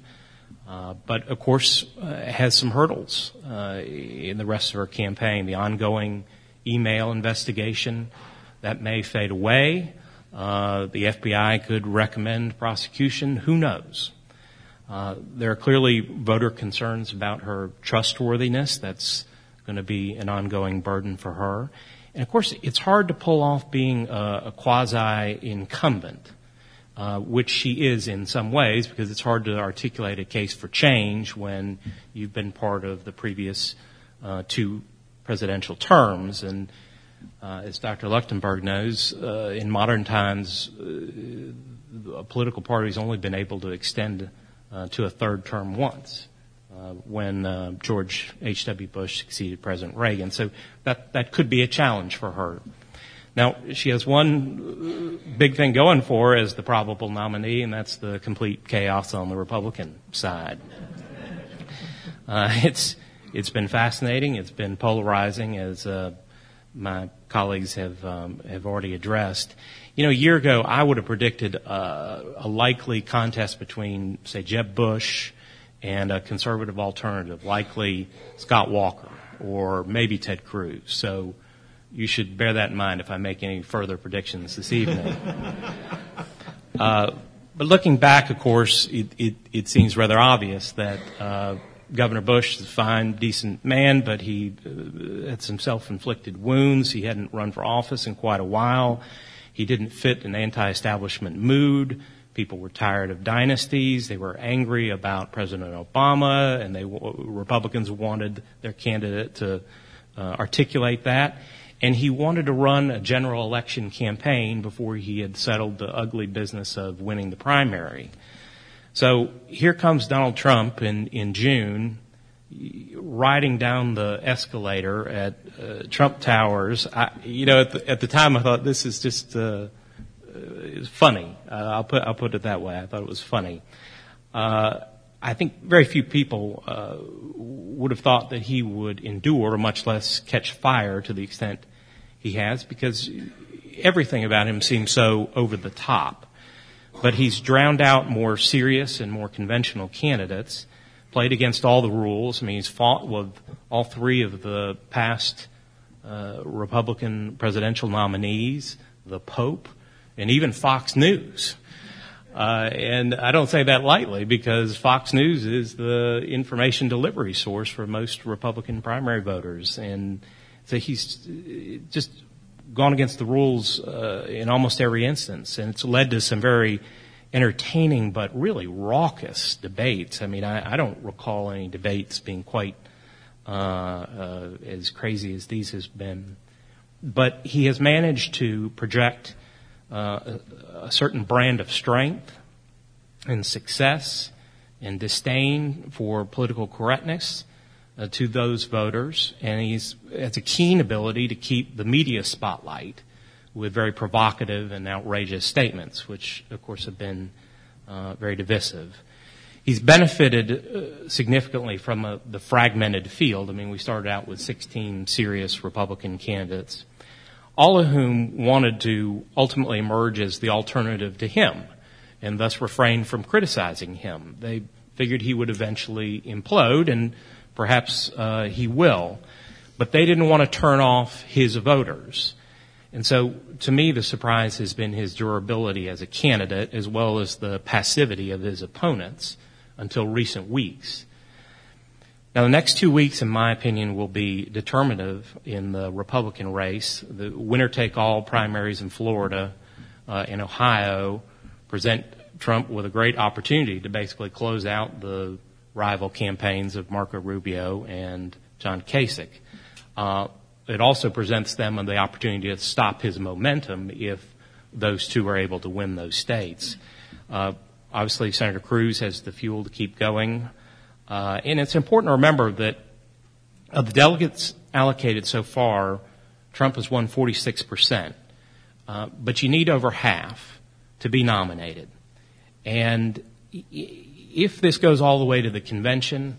but of course has some hurdles in the rest of her campaign. The ongoing email investigation, that may fade away. The FBI could recommend prosecution. Who knows? There are clearly voter concerns about her trustworthiness. That's going to be an ongoing burden for her. And of course, it's hard to pull off being a quasi-incumbent. Which she is in some ways, because it's hard to articulate a case for change when you've been part of the previous two presidential terms. And as Dr. Leuchtenberg knows, in modern times, a political party has only been able to extend to a third term once, when George H.W. Bush succeeded President Reagan. So that could be a challenge for her. Now, she has one big thing going for her as the probable nominee, and that's the complete chaos on the Republican side. It's been fascinating. It's been polarizing, as my colleagues have already addressed. You know, a year ago, I would have predicted a likely contest between, say, Jeb Bush and a conservative alternative, likely Scott Walker or maybe Ted Cruz. So you should bear that in mind if I make any further predictions this evening. But looking back, of course, it seems rather obvious that Governor Bush is a fine, decent man, but he had some self-inflicted wounds. He hadn't run for office in quite a while. He didn't fit an anti-establishment mood. People were tired of dynasties. They were angry about President Obama, and Republicans wanted their candidate to articulate that. And he wanted to run a general election campaign before he had settled the ugly business of winning the primary. So here comes Donald Trump in June, riding down the escalator at Trump Towers. At the time I thought this is just it's funny. I'll put it that way. I thought it was funny. I think very few people would have thought that he would endure, much less catch fire to the extent he has, because everything about him seems so over the top. But he's drowned out more serious and more conventional candidates, played against all the rules. I mean, he's fought with all three of the past Republican presidential nominees, the Pope, and even Fox News. And I don't say that lightly because Fox News is the information delivery source for most Republican primary voters. And so he's just gone against the rules in almost every instance. And it's led to some very entertaining but really raucous debates. I mean, I don't recall any debates being quite as crazy as these has been. But he has managed to project a certain brand of strength and success and disdain for political correctness to those voters. And he's has a keen ability to keep the media spotlight with very provocative and outrageous statements, which, of course, have been very divisive. He's benefited significantly from the fragmented field. I mean, we started out with 16 serious Republican candidates, all of whom wanted to ultimately emerge as the alternative to him and thus refrain from criticizing him. They figured he would eventually implode, and perhaps he will. But they didn't want to turn off his voters. And so, to me, the surprise has been his durability as a candidate as well as the passivity of his opponents until recent weeks. Now, the next 2 weeks, in my opinion, will be determinative in the Republican race. The winner-take-all primaries in Florida and Ohio present Trump with a great opportunity to basically close out the rival campaigns of Marco Rubio and John Kasich. It also presents them the opportunity to stop his momentum if those two are able to win those states. Obviously, Senator Cruz has the fuel to keep going. And it's important to remember that of the delegates allocated so far, Trump has won 46%. But you need over half to be nominated. And if this goes all the way to the convention,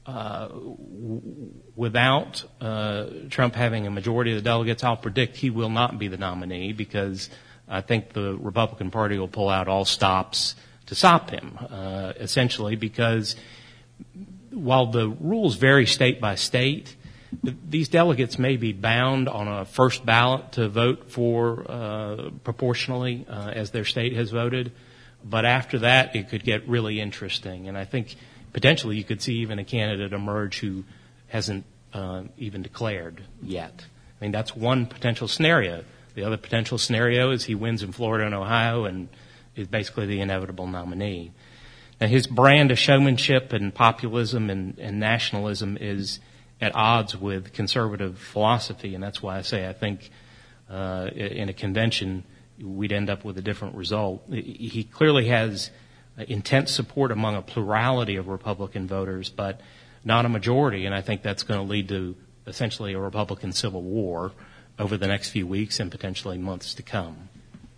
without Trump having a majority of the delegates, I'll predict he will not be the nominee because I think the Republican Party will pull out all stops to stop him, essentially because while the rules vary state by state, these delegates may be bound on a first ballot to vote for proportionally as their state has voted. But after that, it could get really interesting. And I think potentially you could see even a candidate emerge who hasn't even declared yet. I mean, that's one potential scenario. The other potential scenario is he wins in Florida and Ohio and is basically the inevitable nominee. Now, his brand of showmanship and populism and nationalism is at odds with conservative philosophy, and that's why I say I think in a convention we'd end up with a different result. He clearly has intense support among a plurality of Republican voters, but not a majority, and I think that's going to lead to essentially a Republican civil war over the next few weeks and potentially months to come.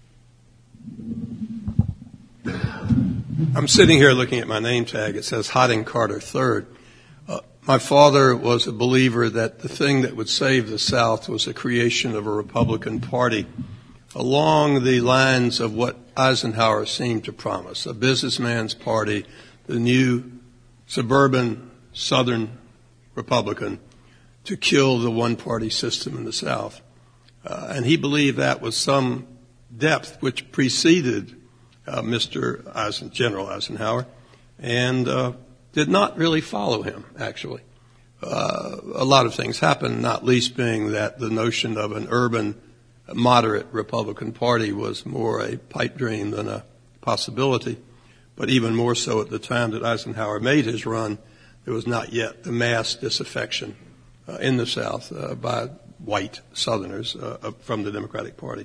I'm sitting here looking at my name tag. It says Harding Carter III. My father was a believer that the thing that would save the South was the creation of a Republican Party along the lines of what Eisenhower seemed to promise, a businessman's party, the new suburban Southern Republican, to kill the one-party system in the South. And he believed that with some depth, which preceded General Eisenhower, and did not really follow him, actually. A lot of things happened, not least being that the notion of an urban, moderate Republican Party was more a pipe dream than a possibility. But even more so at the time that Eisenhower made his run, there was not yet the mass disaffection in the South by white Southerners from the Democratic Party.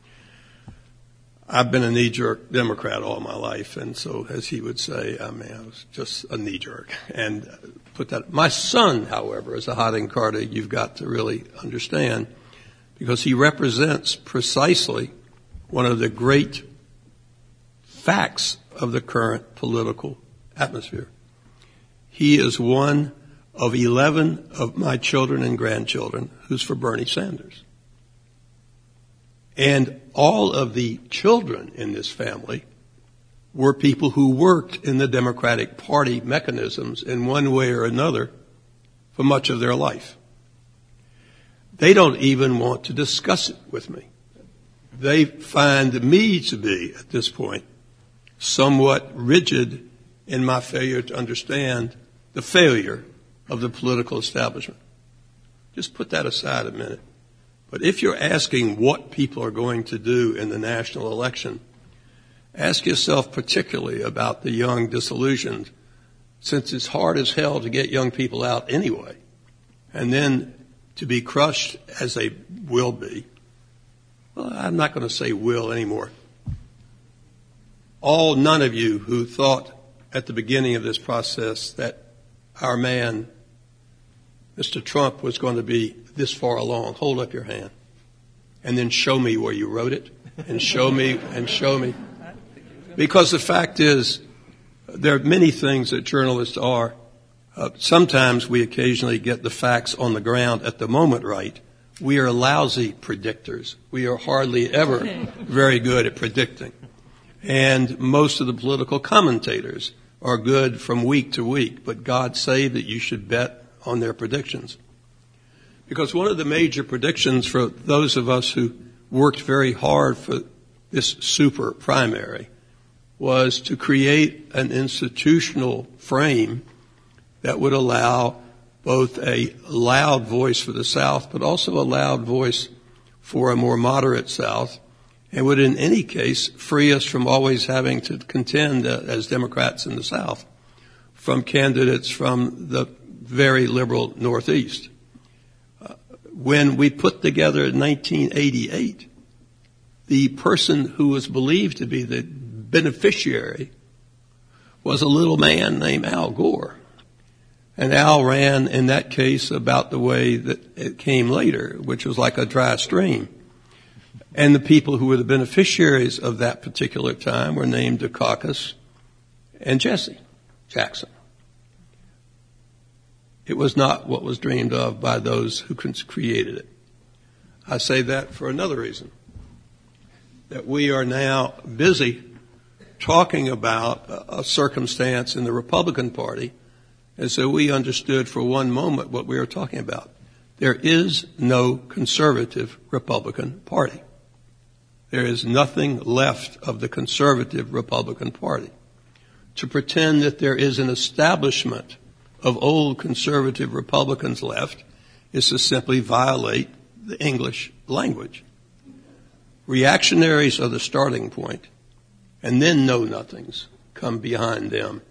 I've been a knee-jerk Democrat all my life, and so, as he would say, I was just a knee-jerk. And my son, however, is a Harding Carter you've got to really understand, because he represents precisely one of the great facts of the current political atmosphere. He is one of 11 of my children and grandchildren who's for Bernie Sanders. And all of the children in this family were people who worked in the Democratic Party mechanisms in one way or another for much of their life. They don't even want to discuss it with me. They find me to be, at this point, somewhat rigid in my failure to understand the failure of the political establishment. Just put that aside a minute. But if you're asking what people are going to do in the national election, ask yourself particularly about the young disillusioned, since it's hard as hell to get young people out anyway. And then to be crushed as they will be. Well, I'm not going to say will anymore. None of you who thought at the beginning of this process that our man, Mr. Trump, was going to be this far along, hold up your hand. And then show me where you wrote it. And show me. Because the fact is, there are many things that journalists are. Sometimes we occasionally get the facts on the ground at the moment right. We are lousy predictors. We are hardly ever very good at predicting. And most of the political commentators are good from week to week, but God save that you should bet on their predictions. Because one of the major predictions for those of us who worked very hard for this super primary was to create an institutional frame that would allow both a loud voice for the South, but also a loud voice for a more moderate South, and would in any case free us from always having to contend as Democrats in the South from candidates from the very liberal Northeast. When we put together in 1988, the person who was believed to be the beneficiary was a little man named Al Gore. And Al ran in that case about the way that it came later, which was like a dry stream. And the people who were the beneficiaries of that particular time were named Dukakis and Jesse Jackson. It was not what was dreamed of by those who created it. I say that for another reason, that we are now busy talking about a circumstance in the Republican Party, and so we understood for one moment what we were talking about. There is no conservative Republican Party. There is nothing left of the conservative Republican Party. To pretend that there is an establishment of old conservative Republicans left is to simply violate the English language. Reactionaries are the starting point, and then know-nothings come behind them.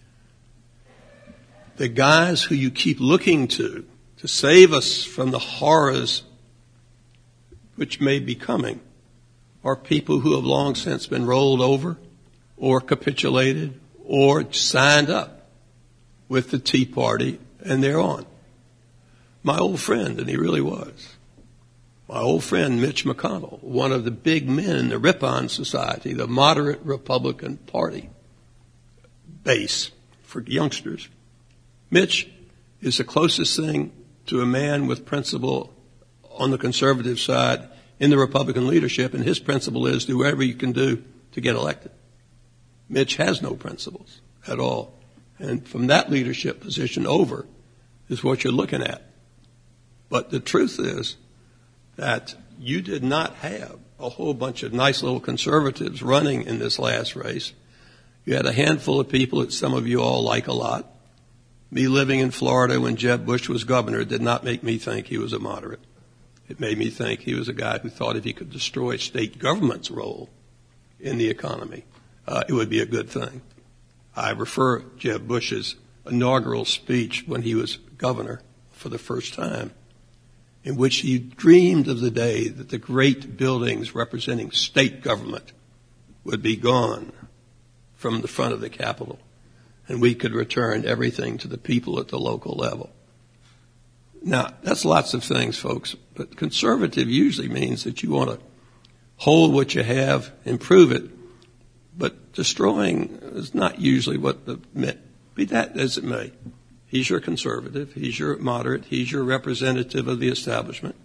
The guys who you keep looking to save us from the horrors which may be coming are people who have long since been rolled over or capitulated or signed up with the Tea Party, and they're on. My old friend, and he really was, my old friend Mitch McConnell, one of the big men in the Ripon Society, the moderate Republican Party base for youngsters. Mitch is the closest thing to a man with principle on the conservative side in the Republican leadership, and his principle is do whatever you can do to get elected. Mitch has no principles at all. And from that leadership position over is what you're looking at. But the truth is that you did not have a whole bunch of nice little conservatives running in this last race. You had a handful of people that some of you all like a lot. Me living in Florida when Jeb Bush was governor did not make me think he was a moderate. It made me think he was a guy who thought if he could destroy state government's role in the economy, it would be a good thing. I refer Jeb Bush's inaugural speech when he was governor for the first time, in which he dreamed of the day that the great buildings representing state government would be gone from the front of the Capitol, and we could return everything to the people at the local level. Now, that's lots of things, folks, but conservative usually means that you want to hold what you have, improve it, but destroying is not usually what the meant. Be that as it may. He's your conservative. He's your moderate. He's your representative of the establishment.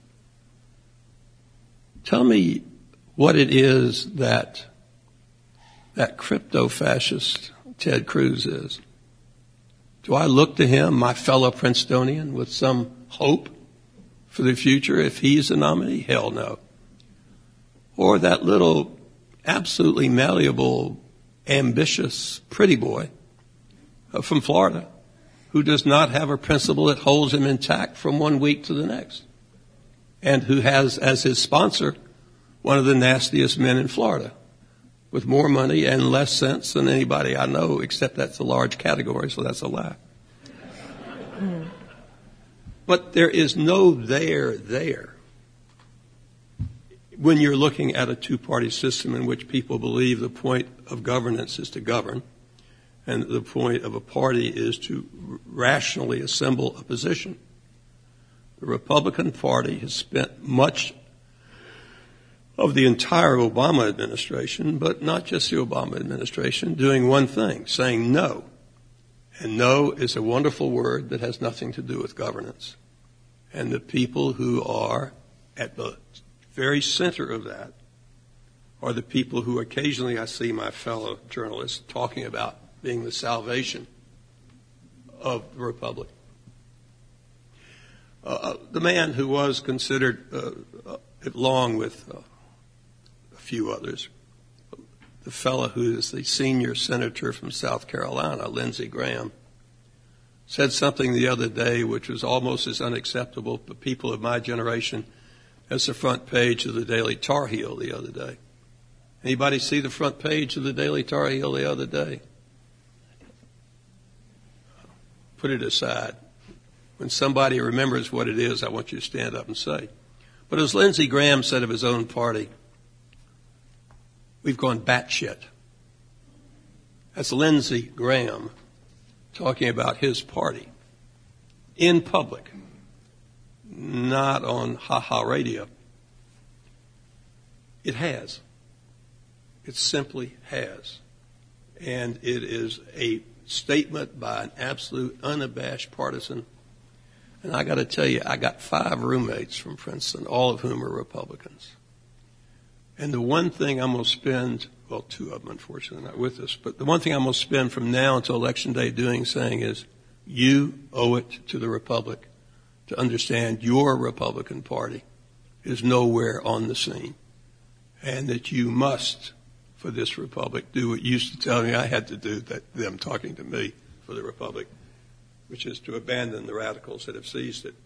Tell me what it is that crypto-fascist Ted Cruz is. Do I look to him, my fellow Princetonian, with some hope for the future if he's the nominee? Hell no. Or that little absolutely malleable ambitious, pretty boy from Florida who does not have a principle that holds him intact from one week to the next, and who has as his sponsor one of the nastiest men in Florida with more money and less sense than anybody I know, except that's a large category, so that's a lie. But there is no there when you're looking at a two-party system in which people believe the point of governance is to govern and the point of a party is to rationally assemble a position. The Republican Party has spent much of the entire Obama administration, but not just the Obama administration, doing one thing, saying no. And no is a wonderful word that has nothing to do with governance. And the people who are at the very center of that are the people who occasionally I see my fellow journalists talking about being the salvation of the Republic. The man who was considered, along with a few others, the fellow who is the senior senator from South Carolina, Lindsey Graham, said something the other day which was almost as unacceptable to people of my generation as the front page of the Daily Tar Heel the other day. Anybody see the front page of the Daily Tar Heel the other day? Put it aside. When somebody remembers what it is, I want you to stand up and say. But as Lindsey Graham said of his own party, we've gone batshit. That's Lindsey Graham talking about his party in public, not on ha-ha radio. It has. It simply has. And it is a statement by an absolute unabashed partisan. And I got to tell you, I got 5 roommates from Princeton, all of whom are Republicans. And the one thing I'm going to spend, well, 2 of them, unfortunately, not with us, but the one thing I'm going to spend from now until Election Day saying is, you owe it to the Republic to understand your Republican Party is nowhere on the scene. And that you must, for this Republic, do what you used to tell me I had to do, them talking to me for the Republic, which is to abandon the radicals that have seized it.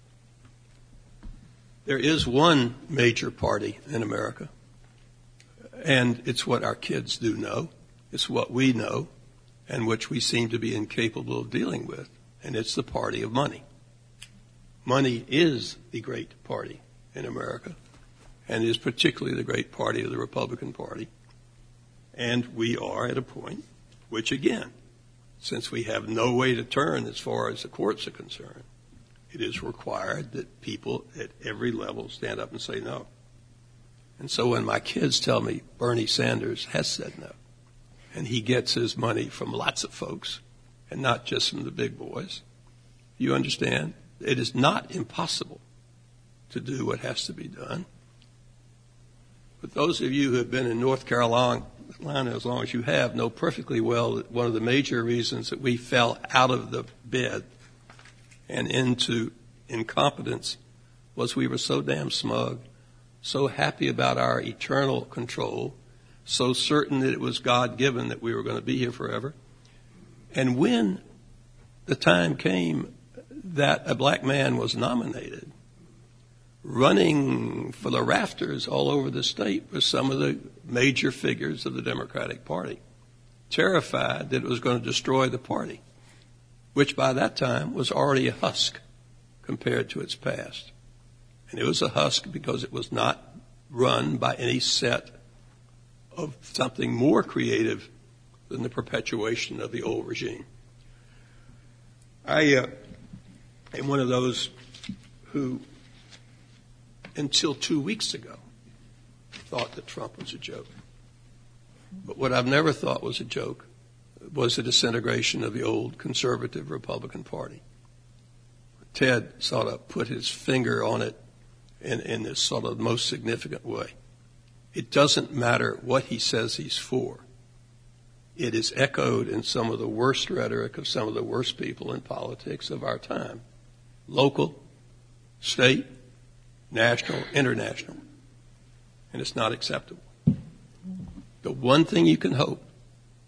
There is one major party in America, and it's what our kids do know. It's what we know, and which we seem to be incapable of dealing with, and it's the party of money. Money is the great party in America, and is particularly the great party of the Republican Party. And we are at a point which, again, since we have no way to turn as far as the courts are concerned, it is required that people at every level stand up and say no. And so when my kids tell me Bernie Sanders has said no, and he gets his money from lots of folks, and not just from the big boys, you understand, it is not impossible to do what has to be done. But those of you who have been in North Carolina as long as you have know perfectly well that one of the major reasons that we fell out of the bed and into incompetence was we were so damn smug, so happy about our eternal control, so certain that it was God-given that we were going to be here forever. And when the time came that a black man was nominated, running for the rafters all over the state were some of the major figures of the Democratic Party, terrified that it was going to destroy the party, which by that time was already a husk compared to its past. And it was a husk because it was not run by any set of something more creative than the perpetuation of the old regime. I am one of those who, until 2 weeks ago, thought that Trump was a joke. But what I've never thought was a joke was the disintegration of the old conservative Republican Party. Ted sort of put his finger on it in this sort of most significant way. It doesn't matter what he says he's for. It is echoed in some of the worst rhetoric of some of the worst people in politics of our time. Local, state, national, international. And it's not acceptable. The one thing you can hope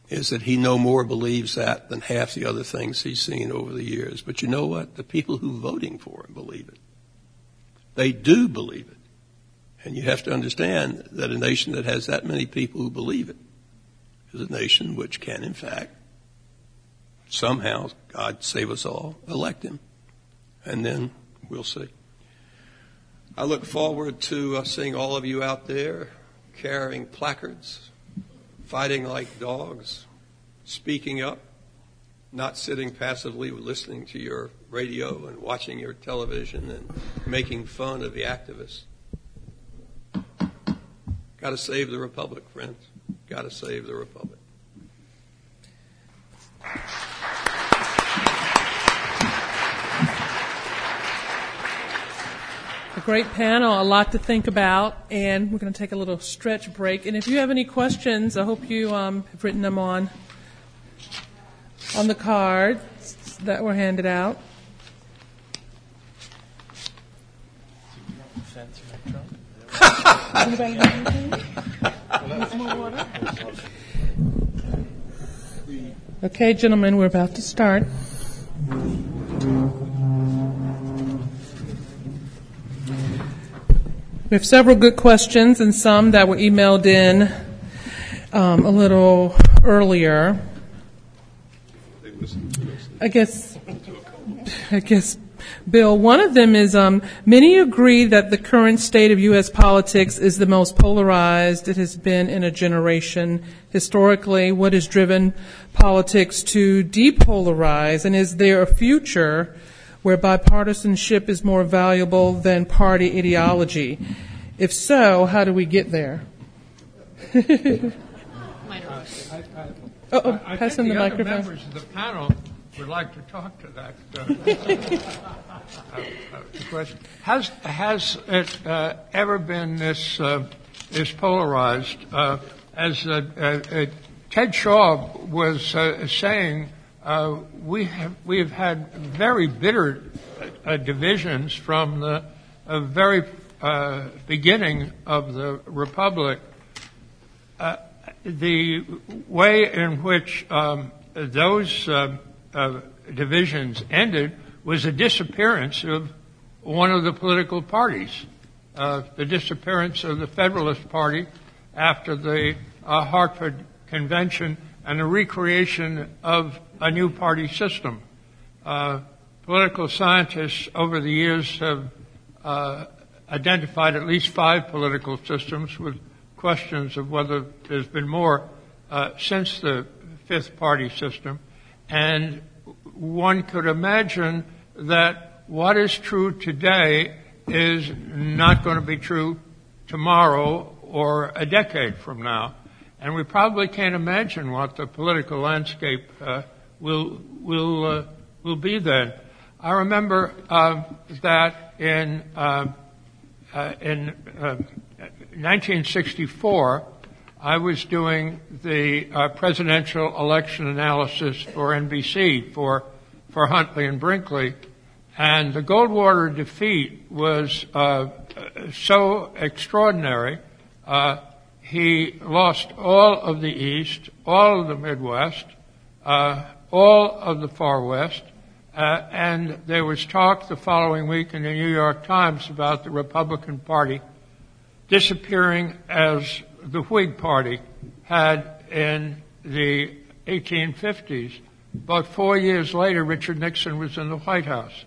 is that he no more believes that than half the other things he's seen over the years. But you know what? The people who are voting for him believe it. They do believe it. And you have to understand that a nation that has that many people who believe it is a nation which can, in fact, somehow, God save us all, elect him. And then we'll see. I look forward to seeing all of you out there carrying placards, fighting like dogs, speaking up, not sitting passively listening to your radio and watching your television and making fun of the activists. Got to save the republic, friends. Got to save the republic. A great panel, a lot to think about, and we're going to take a little stretch break. And if you have any questions, I hope you have written them on the cards that were handed out. Anybody have anything? Want some more water? Okay, gentlemen, we're about to start. We have several good questions and some that were emailed in a little earlier. I guess, Bill, one of them is, many agree that the current state of U.S. politics is the most polarized it has been in a generation. Historically, what has driven politics to depolarize, and is there a future where bipartisanship is more valuable than party ideology? If so, how do we get there? I pass him the microphone. Other members of the panel would like to talk to that question. Has it ever been this polarized? As Ted Shaw was saying, we have had very bitter divisions from the very beginning of the republic. The way in which those divisions ended was the disappearance of one of the political parties, the disappearance of the Federalist Party after the Hartford Convention and the recreation of a new party system. Political scientists over the years have identified at least 5 political systems, with questions of whether there's been more since the 5th party system. And one could imagine that what is true today is not going to be true tomorrow or a decade from now. And we probably can't imagine what the political landscape will be then. I remember that in 1964, I was doing the presidential election analysis for NBC for Huntley and Brinkley, and the Goldwater defeat was so extraordinary. He lost all of the East, all of the Midwest, all of the Far West, and there was talk the following week in the New York Times about the Republican Party disappearing as the Whig Party had in the 1850s. But 4 years later, Richard Nixon was in the White House.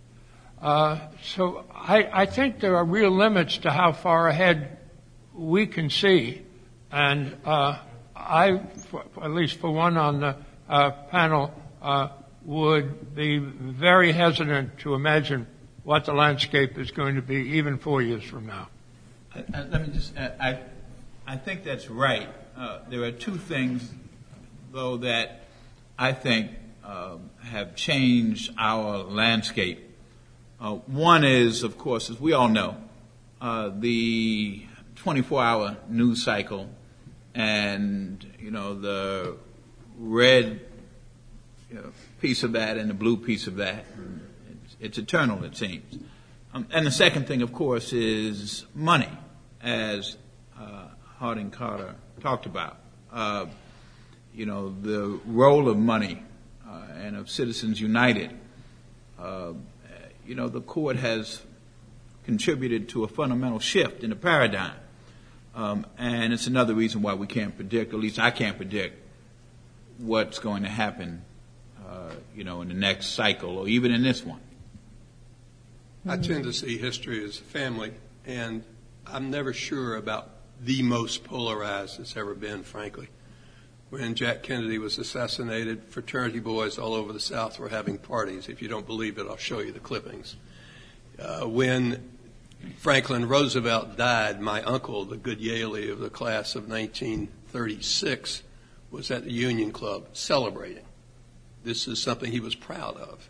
So I think there are real limits to how far ahead we can see. And at least for one on the panel, would be very hesitant to imagine what the landscape is going to be even 4 years from now. Let me just add, I think that's right. There are two things, though, that I think have changed our landscape. One is, of course, as we all know, the 24-hour news cycle and, the red piece of that and the blue piece of that. It's eternal, it seems. And the second thing, of course, is money, as Harding Carter talked about. the role of money and of Citizens United, the court has contributed to a fundamental shift in the paradigm. And it's another reason why we can't predict, at least I can't predict, what's going to happen, in the next cycle or even in this one. I tend to see history as a family, and I'm never sure about the most polarized it's ever been, frankly. When Jack Kennedy was assassinated, fraternity boys all over the South were having parties. If you don't believe it, I'll show you the clippings. When Franklin Roosevelt died, my uncle, the good Yaley of the class of 1936, was at the Union Club celebrating. This is something he was proud of.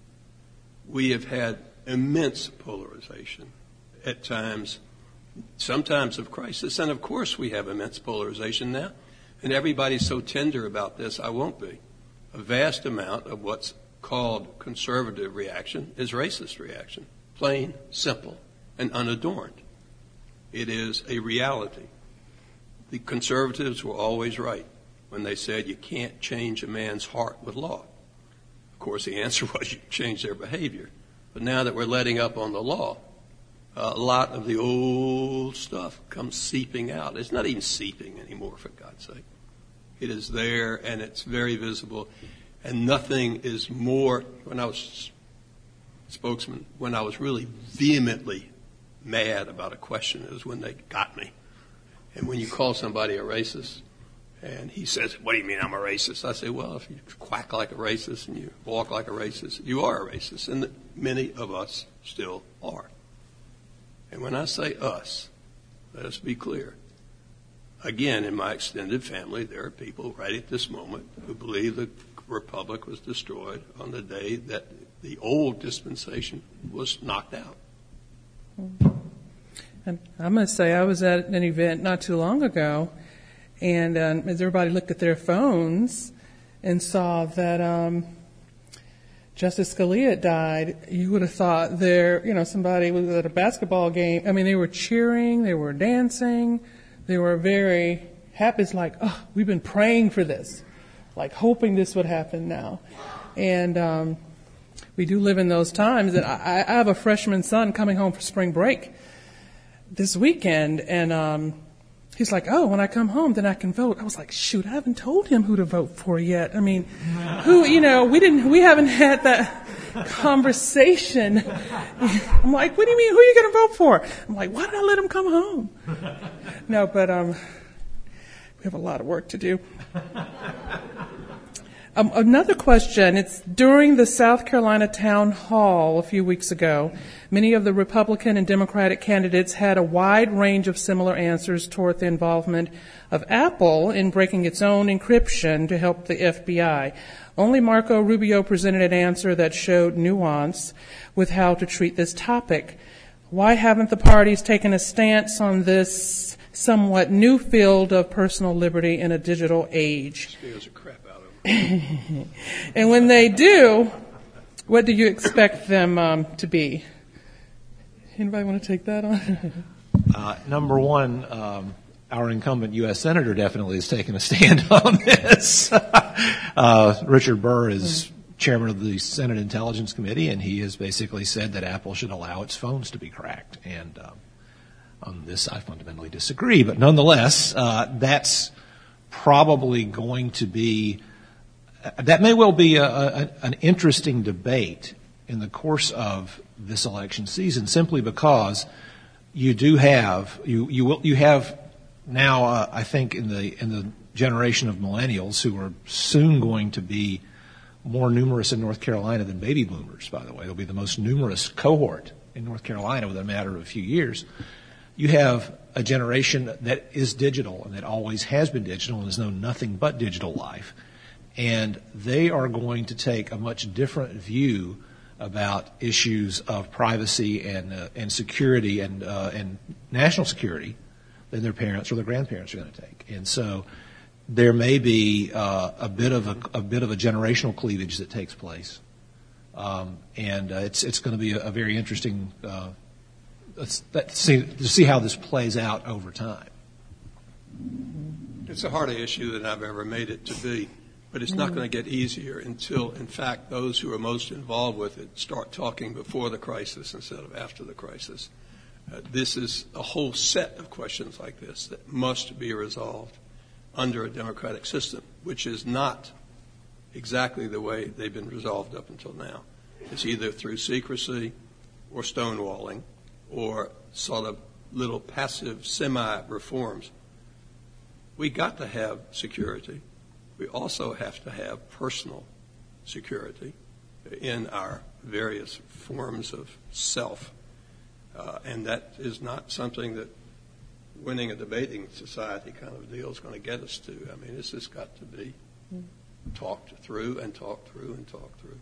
We have had immense polarization at times, sometimes of crisis, and of course we have immense polarization now. And everybody's so tender about this, I won't be. A vast amount of what's called conservative reaction is racist reaction, plain, simple, and unadorned. It is a reality. The conservatives were always right when they said you can't change a man's heart with law. Of course, the answer was you change their behavior. But now that we're letting up on the law, a lot of the old stuff comes seeping out. It's not even seeping anymore, for God's sake. It is there, and it's very visible. And nothing is more, when I was spokesman, when I was really vehemently mad about a question, it was when they got me. And when you call somebody a racist, and he says, "What do you mean I'm a racist?" I say, well, if you quack like a racist and you walk like a racist, you are a racist. And many of us still are. And when I say us, let us be clear. Again, in my extended family, there are people right at this moment who believe the Republic was destroyed on the day that the old dispensation was knocked out. And I'm going to say I was at an event not too long ago, and as everybody looked at their phones and saw that Justice Scalia had died, you would have thought somebody was at a basketball game. I mean, they were cheering, they were dancing, they were very happy. It's like, oh, we've been praying for this, like hoping this would happen now. And we do live in those times. And I have a freshman son coming home for spring break this weekend, and he's like, oh, when I come home, then I can vote. I was like, shoot, I haven't told him who to vote for yet. I mean, we haven't had that conversation. I'm like, what do you mean, who are you going to vote for? I'm like, why did I let him come home? No, but we have a lot of work to do. Another question, it's during the South Carolina town hall a few weeks ago, many of the Republican and Democratic candidates had a wide range of similar answers toward the involvement of Apple in breaking its own encryption to help the FBI. Only Marco Rubio presented an answer that showed nuance with how to treat this topic. Why haven't the parties taken a stance on this somewhat new field of personal liberty in a digital age? Scares the crap out of them. And when they do, what do you expect them to be? Anybody want to take that on? Number one, our incumbent U.S. Senator definitely has taken a stand on this. Richard Burr is chairman of the Senate Intelligence Committee, and he has basically said that Apple should allow its phones to be cracked. And on this, I fundamentally disagree. But nonetheless, that's probably going to be that may well be an interesting debate in the course of this election season, simply because you do have you have now I think in the generation of millennials who are soon going to be more numerous in North Carolina than baby boomers. By the way, they'll be the most numerous cohort in North Carolina within a matter of a few years. You have a generation that is digital and that always has been digital and has known nothing but digital life. And they are going to take a much different view about issues of privacy and security and national security than their parents or their grandparents are going to take. And so there may be a bit of a generational cleavage that takes place, and it's going to be a very interesting to see how this plays out over time. It's a harder issue than I've ever made it to be, but it's not going to get easier until, in fact, those who are most involved with it start talking before the crisis instead of after the crisis. This is a whole set of questions like this that must be resolved under a democratic system, which is not exactly the way they've been resolved up until now. It's either through secrecy or stonewalling or sort of little passive semi-reforms. We got to have security. We also have to have personal security in our various forms of self. And that is not something that winning a debating society kind of deal is going to get us to. I mean, this has got to be talked through and talked through and talked through.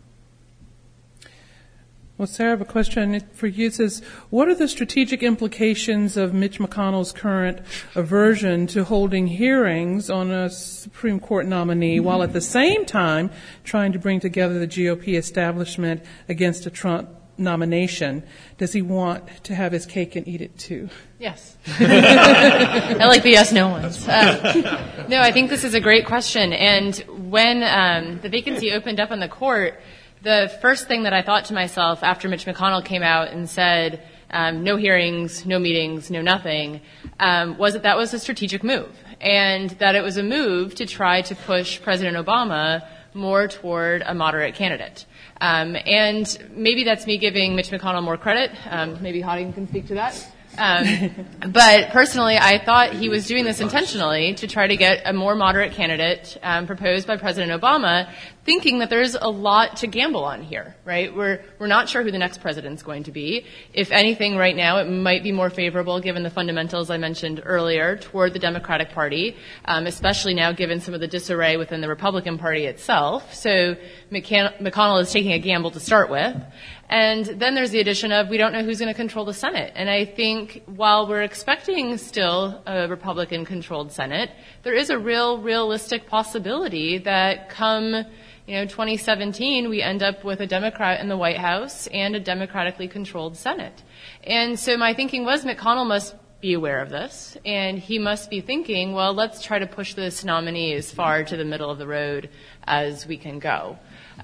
Well, Sarah, I have a question for you. It says, what are the strategic implications of Mitch McConnell's current aversion to holding hearings on a Supreme Court nominee while at the same time trying to bring together the GOP establishment against a Trump nomination? Does he want to have his cake and eat it too? Yes. I like the yes-no ones. No, I think this is a great question. And when the vacancy opened up on the court, the first thing that I thought to myself after Mitch McConnell came out and said, no hearings, no meetings, no nothing, was that was a strategic move. And that it was a move to try to push President Obama more toward a moderate candidate. And maybe that's me giving Mitch McConnell more credit. Maybe Hadi can speak to that. But personally, I thought he was doing this intentionally to try to get a more moderate candidate proposed by President Obama, thinking that there's a lot to gamble on here, right? We're not sure who the next president's going to be. If anything, right now, it might be more favorable, given the fundamentals I mentioned earlier, toward the Democratic Party, especially now given some of the disarray within the Republican Party itself. So McConnell is taking a gamble to start with. And then there's the addition of we don't know who's going to control the Senate. And I think while we're expecting still a Republican-controlled Senate, there is a realistic possibility that come 2017, we end up with a Democrat in the White House and a democratically controlled Senate. And so my thinking was McConnell must be aware of this, and he must be thinking, well, let's try to push this nominee as far to the middle of the road as we can go.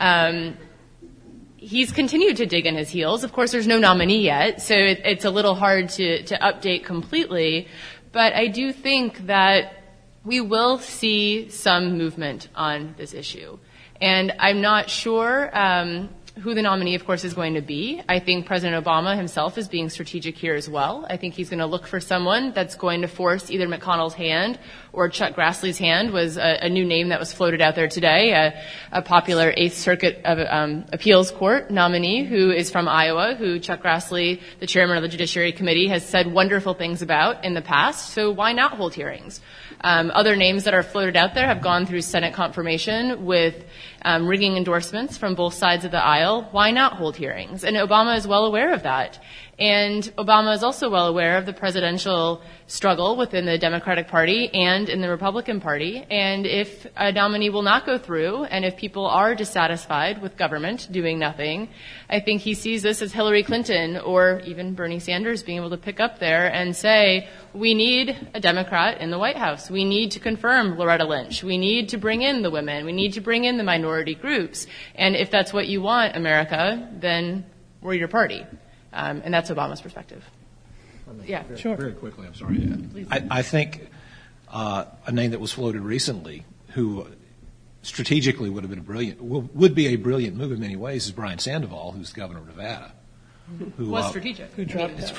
He's continued to dig in his heels. Of course, there's no nominee yet, so it's a little hard to update completely. But I do think that we will see some movement on this issue. And I'm not sure who the nominee, of course, is going to be. I think President Obama himself is being strategic here as well. I think he's going to look for someone that's going to force either McConnell's hand or Chuck Grassley's hand, was a new name that was floated out there today, a popular Eighth Circuit of Appeals Court nominee who is from Iowa, who Chuck Grassley, the chairman of the Judiciary Committee, has said wonderful things about in the past. So why not hold hearings? Other names that are floated out there have gone through Senate confirmation with rigging endorsements from both sides of the aisle. Why not hold hearings? And Obama is well aware of that. And Obama is also well aware of the presidential struggle within the Democratic Party and in the Republican Party. And if a nominee will not go through, and if people are dissatisfied with government doing nothing, I think he sees this as Hillary Clinton or even Bernie Sanders being able to pick up there and say, we need a Democrat in the White House. We need to confirm Loretta Lynch. We need to bring in the women. We need to bring in the minority groups. And if that's what you want, America, then we're your party. And that's Obama's perspective. Yeah, sure. Very quickly, I'm sorry. I think a name that was floated recently who strategically would be a brilliant move in many ways is Brian Sandoval, who's the governor of Nevada. Who was strategic. Who dropped that?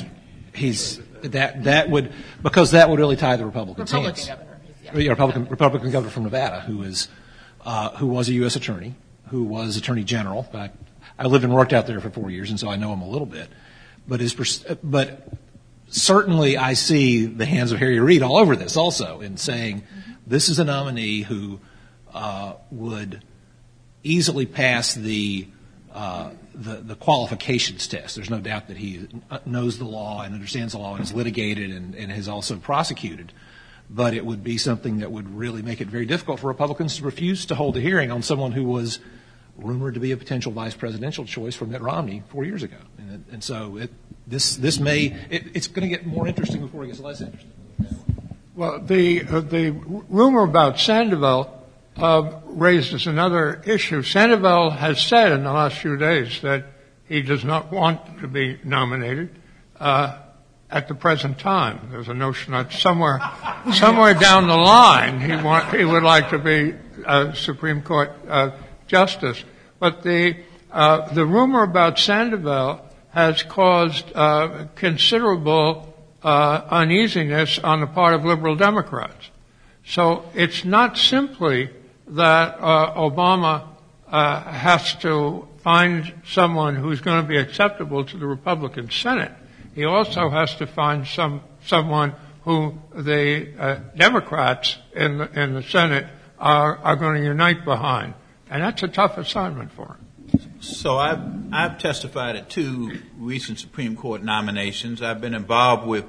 Because that would really tie the Republicans' hands. Republican governor from Nevada who was a U.S. attorney, who was attorney general. I lived and worked out there for 4 years, and so I know him a little bit. But certainly I see the hands of Harry Reid all over this also in saying this is a nominee who would easily pass the qualifications test. There's no doubt that he knows the law and understands the law and has litigated and has also prosecuted. But it would be something that would really make it very difficult for Republicans to refuse to hold a hearing on someone who was rumored to be a potential vice presidential choice for Mitt Romney 4 years ago. And so it's going to get more interesting before it gets less interesting. Well, the rumor about Sandoval raises another issue. Sandoval has said in the last few days that he does not want to be nominated at the present time. There's a notion that somewhere down the line he would like to be a Supreme Court justice. But the rumor about Sandoval has caused considerable uneasiness on the part of liberal Democrats. So it's not simply that Obama has to find someone who's going to be acceptable to the Republican Senate. He also has to find someone who the Democrats in the Senate are going to unite behind. And that's a tough assignment for him. So I've testified at 2 recent Supreme Court nominations. I've been involved with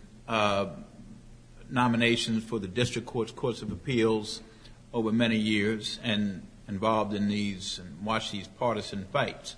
nominations for the district courts of appeals over many years, and involved in these and watched these partisan fights.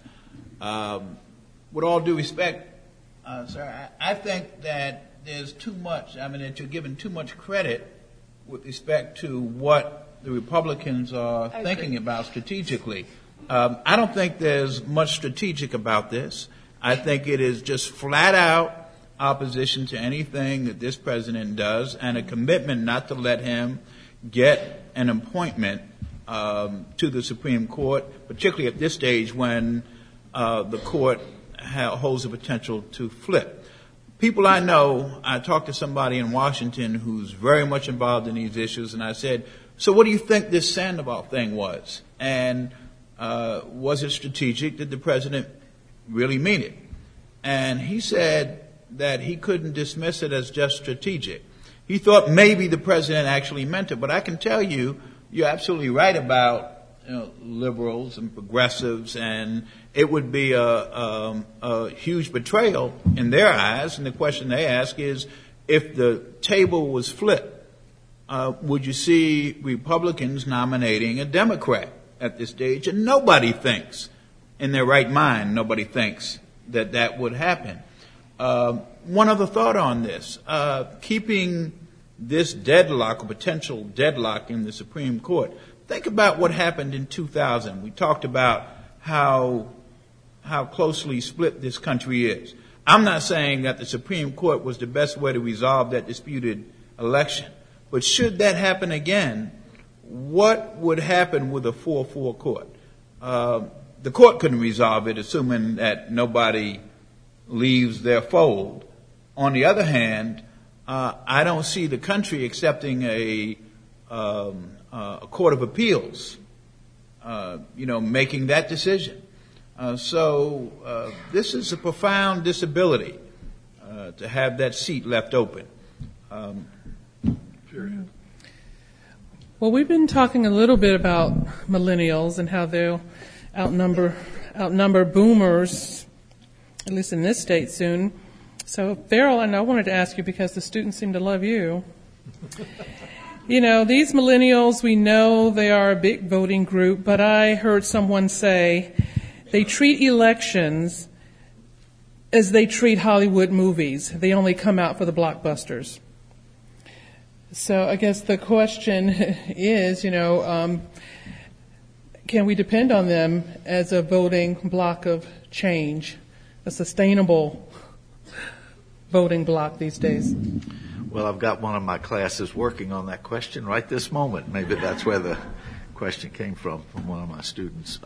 With all due respect, sir, I think that there's too much. I mean, that you're giving too much credit with respect to what the Republicans are thinking about strategically. I don't think there's much strategic about this. I think it is just flat out opposition to anything that this president does, and a commitment not to let him get an appointment to the Supreme Court, particularly at this stage when the court holds the potential to flip. People I know, I talked to somebody in Washington who's very much involved in these issues, and I said, so what do you think this Sandoval thing was? And was it strategic? Did the president really mean it? And he said that he couldn't dismiss it as just strategic. He thought maybe the president actually meant it. But I can tell you, you're absolutely right about liberals and progressives, and it would be a huge betrayal in their eyes. And the question they ask is, if the table was flipped, would you see Republicans nominating a Democrat at this stage? And nobody thinks, in their right mind, nobody thinks that that would happen. One other thought on this. Keeping this deadlock, or potential deadlock in the Supreme Court, think about what happened in 2000. We talked about how closely split this country is. I'm not saying that the Supreme Court was the best way to resolve that disputed election. But should that happen again, what would happen with a 4-4 court? The court couldn't resolve it, assuming that nobody leaves their fold. On the other hand, I don't see the country accepting a court of appeals, making that decision. So this is a profound disability to have that seat left open. Well, we've been talking a little bit about millennials and how they'll outnumber boomers, at least in this state soon. So, Farrell, I wanted to ask you, because the students seem to love you. These millennials, we know they are a big voting group, but I heard someone say they treat elections as they treat Hollywood movies. They only come out for the blockbusters. So I guess the question is, can we depend on them as a voting block of change, a sustainable voting block these days? Well, I've got one of my classes working on that question right this moment. Maybe that's where the question came from one of my students.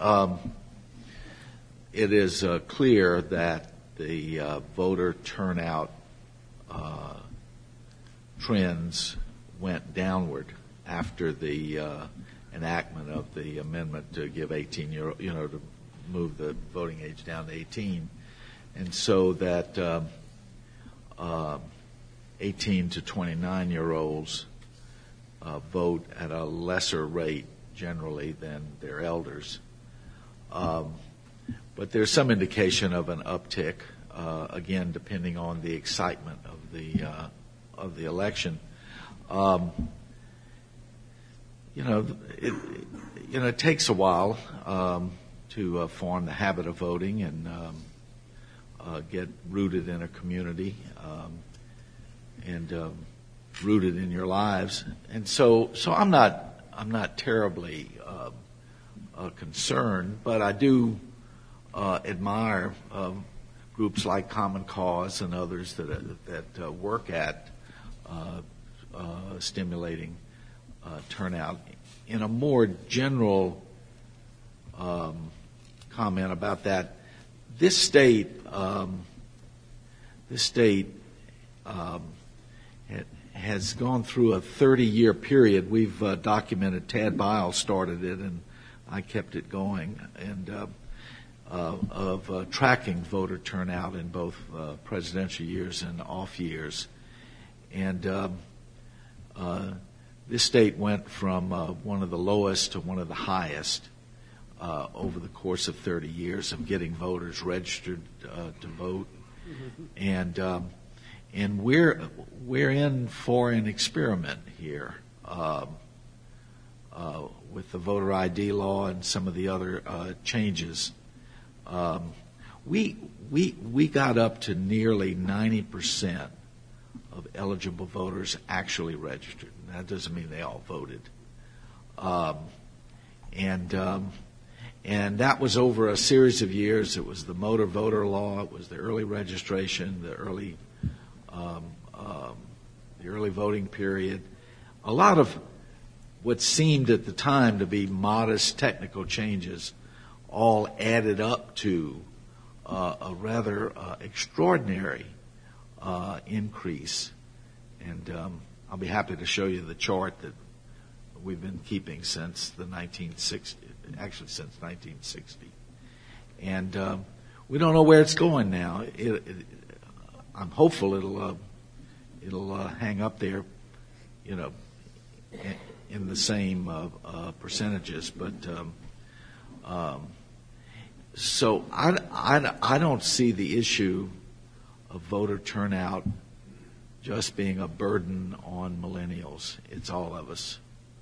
It is clear that the voter turnout trends went downward after the enactment of the amendment to give to move the voting age down to 18. And so that 18 to 29-year-olds vote at a lesser rate generally than their elders. But there's some indication of an uptick, again, depending on the excitement of the election. It takes a while to form the habit of voting and get rooted in a community. rooted in your lives. And so I'm not terribly concerned, but I do admire groups like Common Cause and others that work at stimulating turnout. In a more general comment about that, this state has gone through a 30-year period. We've documented. Tad Biles started it, and I kept it going, and of tracking voter turnout in both presidential years and off years. And this state went from one of the lowest to one of the highest over the course of 30 years of getting voters registered to vote. And we're in for an experiment here with the voter ID law and some of the other changes. We got up to nearly 90% of eligible voters actually registered. That doesn't mean they all voted. And that was over a series of years. It was the motor voter law. It was the early registration, the early voting period. A lot of what seemed at the time to be modest technical changes all added up to a rather extraordinary increase. And I'll be happy to show you the chart that we've been keeping since the 1960s, actually since 1960. And we don't know where it's going now. I'm hopeful it'll hang up there, in the same percentages. But so I don't see the issue of voter turnout just being a burden on millennials. It's all of us.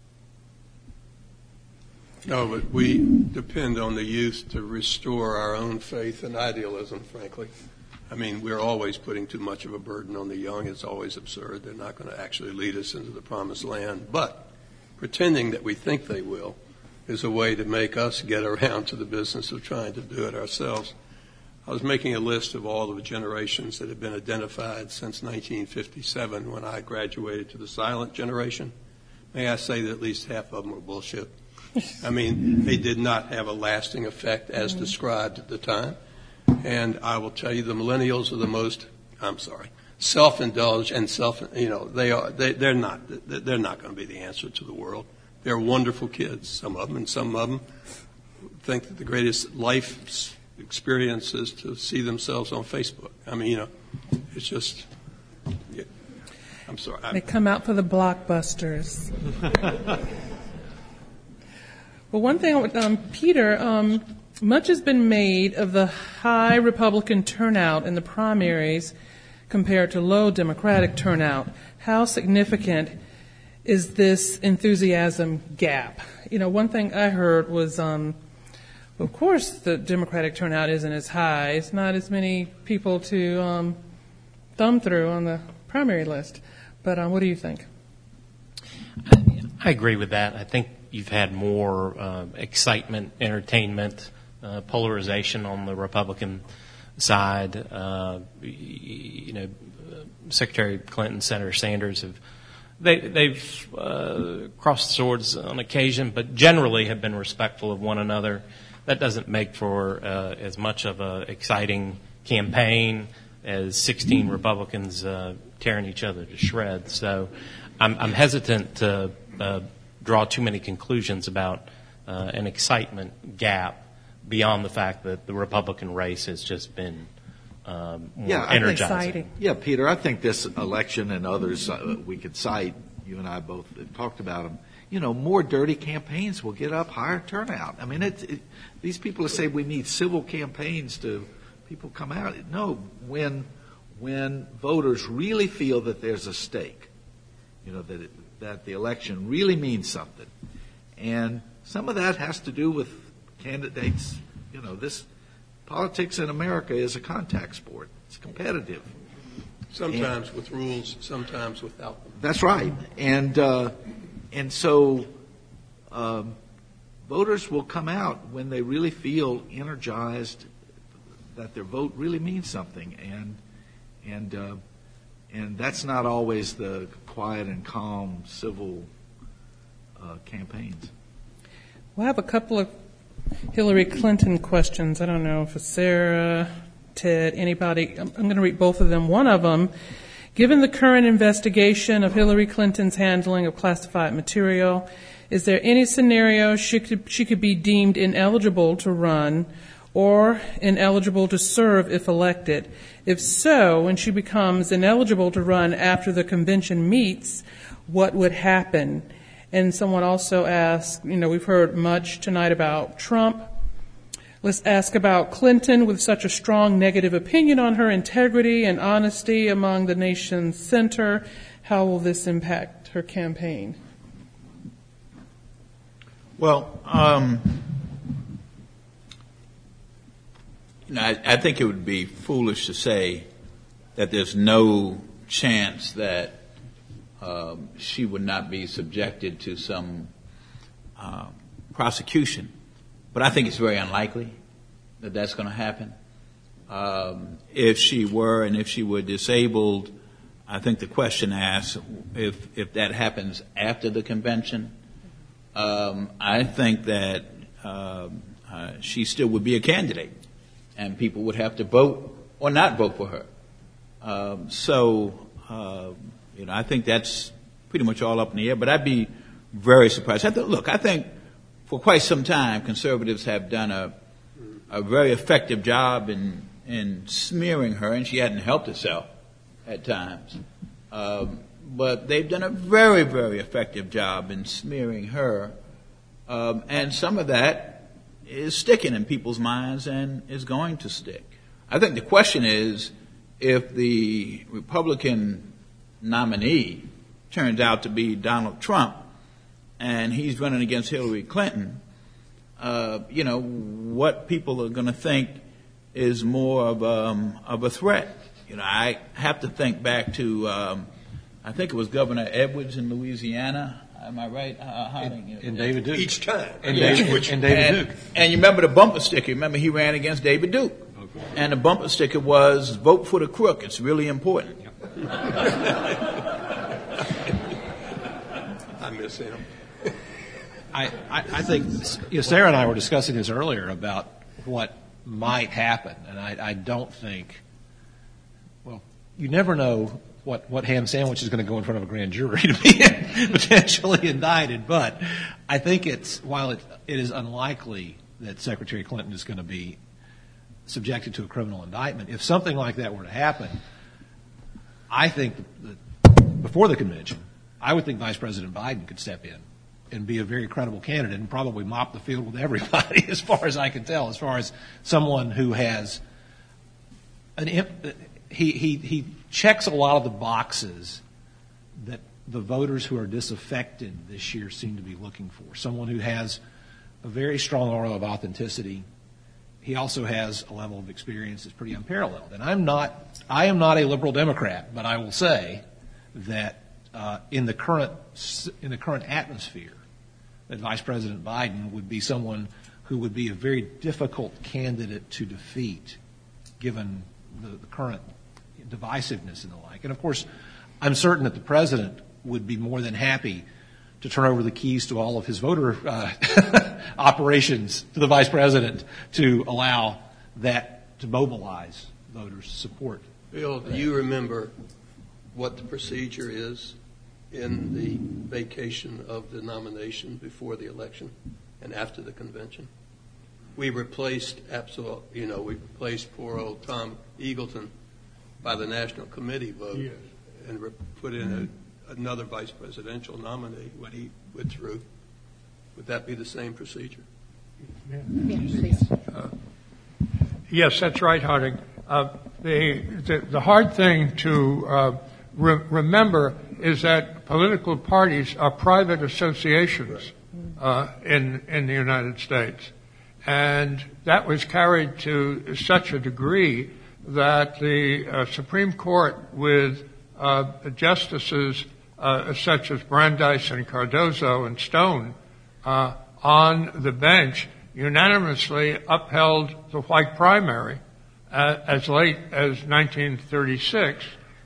No, but we depend on the youth to restore our own faith and idealism, frankly. I mean, we're always putting too much of a burden on the young. It's always absurd. They're not going to actually lead us into the promised land. But pretending that we think they will is a way to make us get around to the business of trying to do it ourselves. I was making a list of all of the generations that have been identified since 1957 when I graduated to the silent generation. May I say that at least half of them were bullshit. I mean, they did not have a lasting effect as described at the time. And I will tell you, the millennials are the most, self-indulged and they're not going to be the answer to the world. They're wonderful kids, some of them, and some of them think that the greatest life experience is to see themselves on Facebook. I mean, it's just, yeah. I'm sorry. They come out for the blockbusters. Well, one thing, Peter, much has been made of the high Republican turnout in the primaries compared to low Democratic turnout. How significant is this enthusiasm gap? One thing I heard was, of course, the Democratic turnout isn't as high. It's not as many people to thumb through on the primary list. But what do you think? I agree with that. I think you've had more excitement, entertainment, polarization on the Republican side. Secretary Clinton, Senator Sanders they've crossed swords on occasion, but generally have been respectful of one another. That doesn't make for as much of an exciting campaign as 16 Republicans tearing each other to shreds. So I'm hesitant to draw too many conclusions about an excitement gap beyond the fact that the Republican race has just been more energizing. Peter, I think this election and others we could cite, you and I both talked about them, more dirty campaigns will get up higher turnout. I mean, these people say we need civil campaigns to people come out. No, when voters really feel that there's a stake, that the election really means something. And some of that has to do with candidates. This politics in America is a contact sport. It's competitive. Sometimes with rules, sometimes without them. That's right. And so voters will come out when they really feel energized that their vote really means something, and that's not always the quiet and calm civil campaigns. Well, I have a couple of Hillary Clinton questions. I don't know if it's Sarah, Ted, anybody. I'm going to read both of them. One of them, given the current investigation of Hillary Clinton's handling of classified material, is there any scenario she could be deemed ineligible to run or ineligible to serve if elected? If so, when she becomes ineligible to run after the convention meets, what would happen? And someone also asked, we've heard much tonight about Trump. Let's ask about Clinton. With such a strong negative opinion on her integrity and honesty among the nation's center, how will this impact her campaign? Well, I think it would be foolish to say that there's no chance that she would not be subjected to some prosecution. But I think it's very unlikely that that's going to happen. If she were, and if she were disabled, I think the question asks if that happens after the convention. I think that she still would be a candidate, and people would have to vote or not vote for her. I think that's pretty much all up in the air, but I'd be very surprised. I think for quite some time, conservatives have done a very effective job in smearing her, and she hadn't helped herself at times. But they've done a very, very effective job in smearing her, and some of that is sticking in people's minds and is going to stick. I think the question is, if the Republican nominee turns out to be Donald Trump and he's running against Hillary Clinton, what people are going to think is more of a threat. I have to think back to I think it was Governor Edwards in Louisiana. Am I right? And David Duke. Each time. And David Duke. And you remember the bumper sticker. Remember he ran against David Duke. Okay. And the bumper sticker was, vote for the crook. It's really important. I miss him. I think Sarah and I were discussing this earlier about what might happen, and I don't think, well, you never know what ham sandwich is going to go in front of a grand jury to be potentially indicted, but I think while it is unlikely that Secretary Clinton is going to be subjected to a criminal indictment, if something like that were to happen, I think that before the convention, I would think Vice President Biden could step in and be a very credible candidate and probably mop the field with everybody, as far as I can tell, as far as someone who has he checks a lot of the boxes that the voters who are disaffected this year seem to be looking for. Someone who has a very strong aura of authenticity. He also has a level of experience that's pretty unparalleled. And I am not a liberal Democrat, but I will say that in the current atmosphere, that Vice President Biden would be someone who would be a very difficult candidate to defeat, given the current divisiveness and the like. And of course, I'm certain that the president would be more than happy to turn over the keys to all of his voter operations to the vice president to allow that to mobilize voters' support. Bill, do you remember what the procedure is in the vacation of the nomination before the election and after the convention? We replaced poor old Tom Eagleton by the National Committee vote, yes, and put in another vice presidential nominee when he withdrew. Would that be the same procedure? Yes, that's right, Harding. The hard thing to remember is that political parties are private associations in the United States. And that was carried to such a degree that the Supreme Court, with justices such as Brandeis and Cardozo and Stone on the bench, unanimously upheld the white primary as late as 1936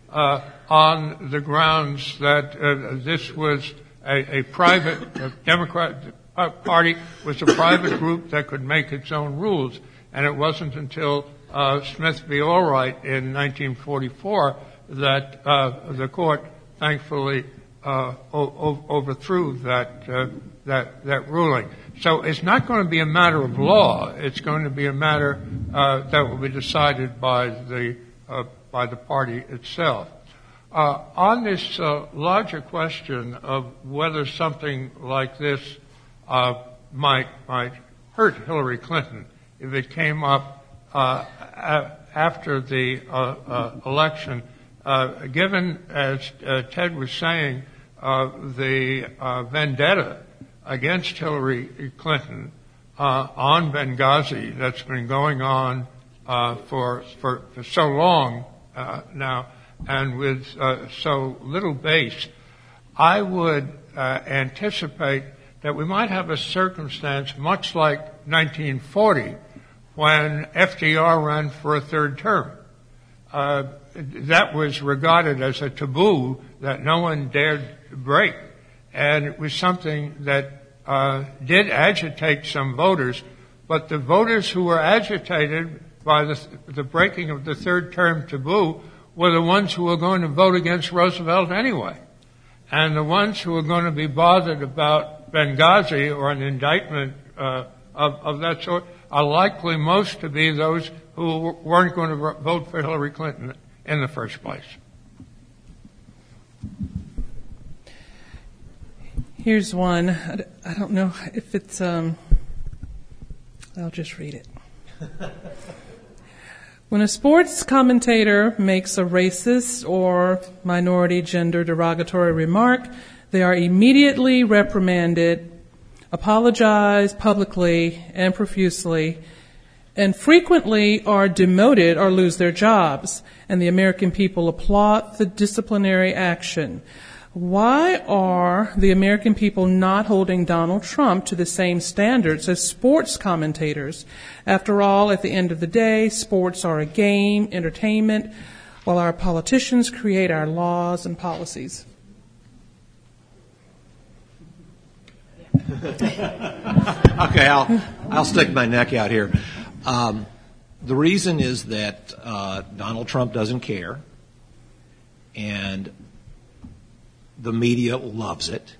on the grounds that this was a private Democrat Party was a private group that could make its own rules, and it wasn't until Smith v. Allwright in 1944 that the court thankfully overthrew that ruling. So it's not going to be a matter of law. It's going to be a matter that will be decided by the party itself. On this larger question of whether something like this might hurt Hillary Clinton if it came up after the election, given, as Ted was saying, the vendetta against Hillary Clinton on Benghazi that's been going on for so long now, and with so little base, I would anticipate that we might have a circumstance much like 1940 when FDR ran for a third term. That was regarded as a taboo that no one dared break, and it was something that did agitate some voters, but the voters who were agitated by the breaking of the third term taboo were the ones who were going to vote against Roosevelt anyway. And the ones who were going to be bothered about Benghazi or an indictment of that sort are likely most to be those who weren't going to vote for Hillary Clinton in the first place. Here's one. I don't know if it's, I'll just read it. When a sports commentator makes a racist or minority gender derogatory remark, they are immediately reprimanded, apologize publicly and profusely, and frequently are demoted or lose their jobs, and the American people applaud the disciplinary action. Why are the American people not holding Donald Trump to the same standards as sports commentators? After all, at the end of the day, sports are a game, entertainment, while our politicians create our laws and policies. Okay, I'll stick my neck out here. The reason is that Donald Trump doesn't care, and the media loves it.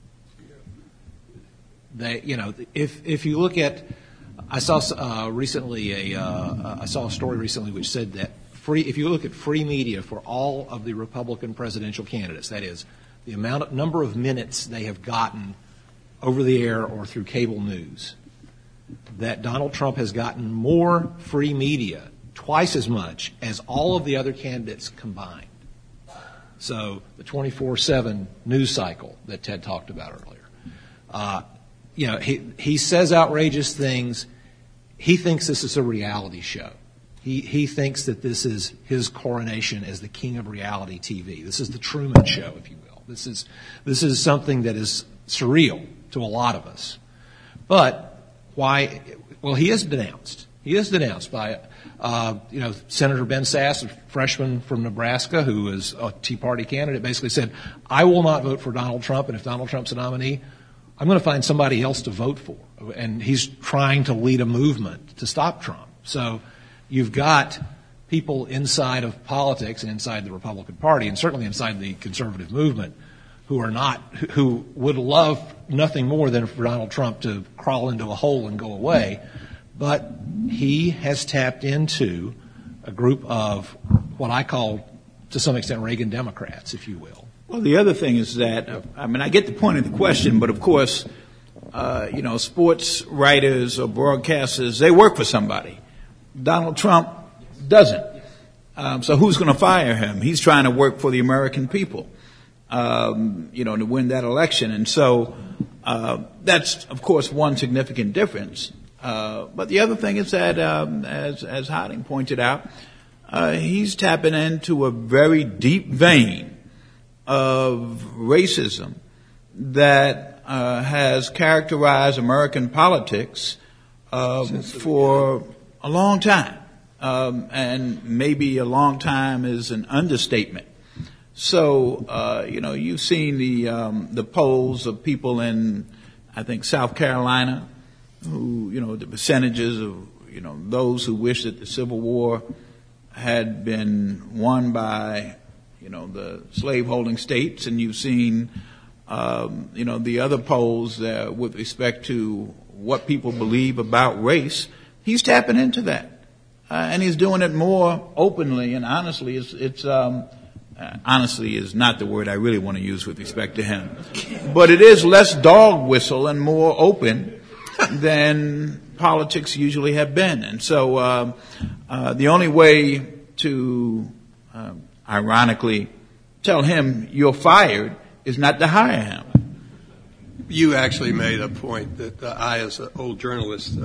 They, if you look at, I saw recently I saw a story recently which said that if you look at free media for all of the Republican presidential candidates, that is, the number of minutes they have gotten over the air or through cable news, that Donald Trump has gotten more free media, twice as much as all of the other candidates combined. So the 24/7 news cycle that Ted talked about earlier. He says outrageous things. He thinks this is a reality show. He thinks that this is his coronation as the king of reality TV. This is the Truman Show, if you will. This is something that is surreal to a lot of us. But why? Well, he is denounced. He is denounced by Senator Ben Sasse, a freshman from Nebraska who is a Tea Party candidate, basically said, I will not vote for Donald Trump, and if Donald Trump's a nominee, I'm going to find somebody else to vote for. And he's trying to lead a movement to stop Trump. So you've got people inside of politics and inside the Republican Party, and certainly inside the conservative movement, who would love nothing more than for Donald Trump to crawl into a hole and go away. But he has tapped into a group of what I call, to some extent, Reagan Democrats, if you will. Well, the other thing is that, I get the point of the question, but of course, sports writers or broadcasters, they work for somebody. Donald Trump doesn't. So who's going to fire him? He's trying to work for the American people, to win that election. And so that's, of course, one significant difference. But the other thing is that, as Harding pointed out, he's tapping into a very deep vein of racism that has characterized American politics for a long time. And maybe a long time is an understatement. So, you've seen the polls of people in, I think, South Carolina, who, the percentages of, those who wish that the Civil War had been won by, the slaveholding states, and you've seen, the other polls with respect to what people believe about race. He's tapping into that. And he's doing it more openly and honestly. Honestly is not the word I really want to use with respect to him. But it is less dog whistle and more open than politics usually have been. And so the only way to ironically tell him you're fired is not to hire him. You actually made a point that I, as an old journalist,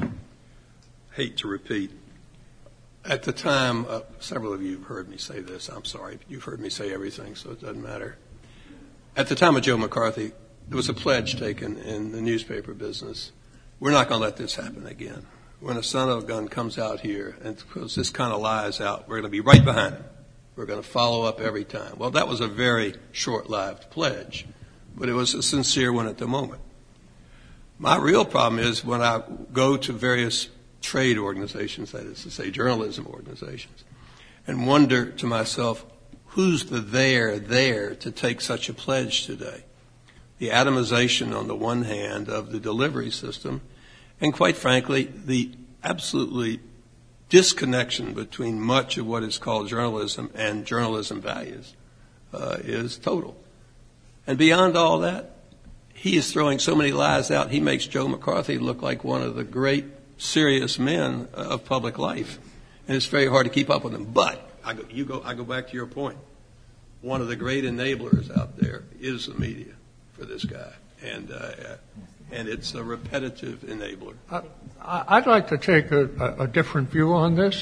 hate to repeat. At the time, several of you have heard me say this. I'm sorry. You've heard me say everything, so it doesn't matter. At the time of Joe McCarthy, there was a pledge taken in the newspaper business. We're not going to let this happen again. When a son of a gun comes out here and because this kind of lies out, we're going to be right behind him. We're going to follow up every time. Well, that was a very short-lived pledge, but it was a sincere one at the moment. My real problem is when I go to various trade organizations, that is to say journalism organizations, and wonder to myself, who's the there to take such a pledge today? The atomization on the one hand of the delivery system, and quite frankly, the absolutely disconnection between much of what is called journalism and journalism values is total. And beyond all that, he is throwing so many lies out, he makes Joe McCarthy look like one of the great serious men of public life. And it's very hard to keep up with him. But I go back to your point. One of the great enablers out there is the media for this guy. And it's a repetitive enabler. I'd like to take a different view on this.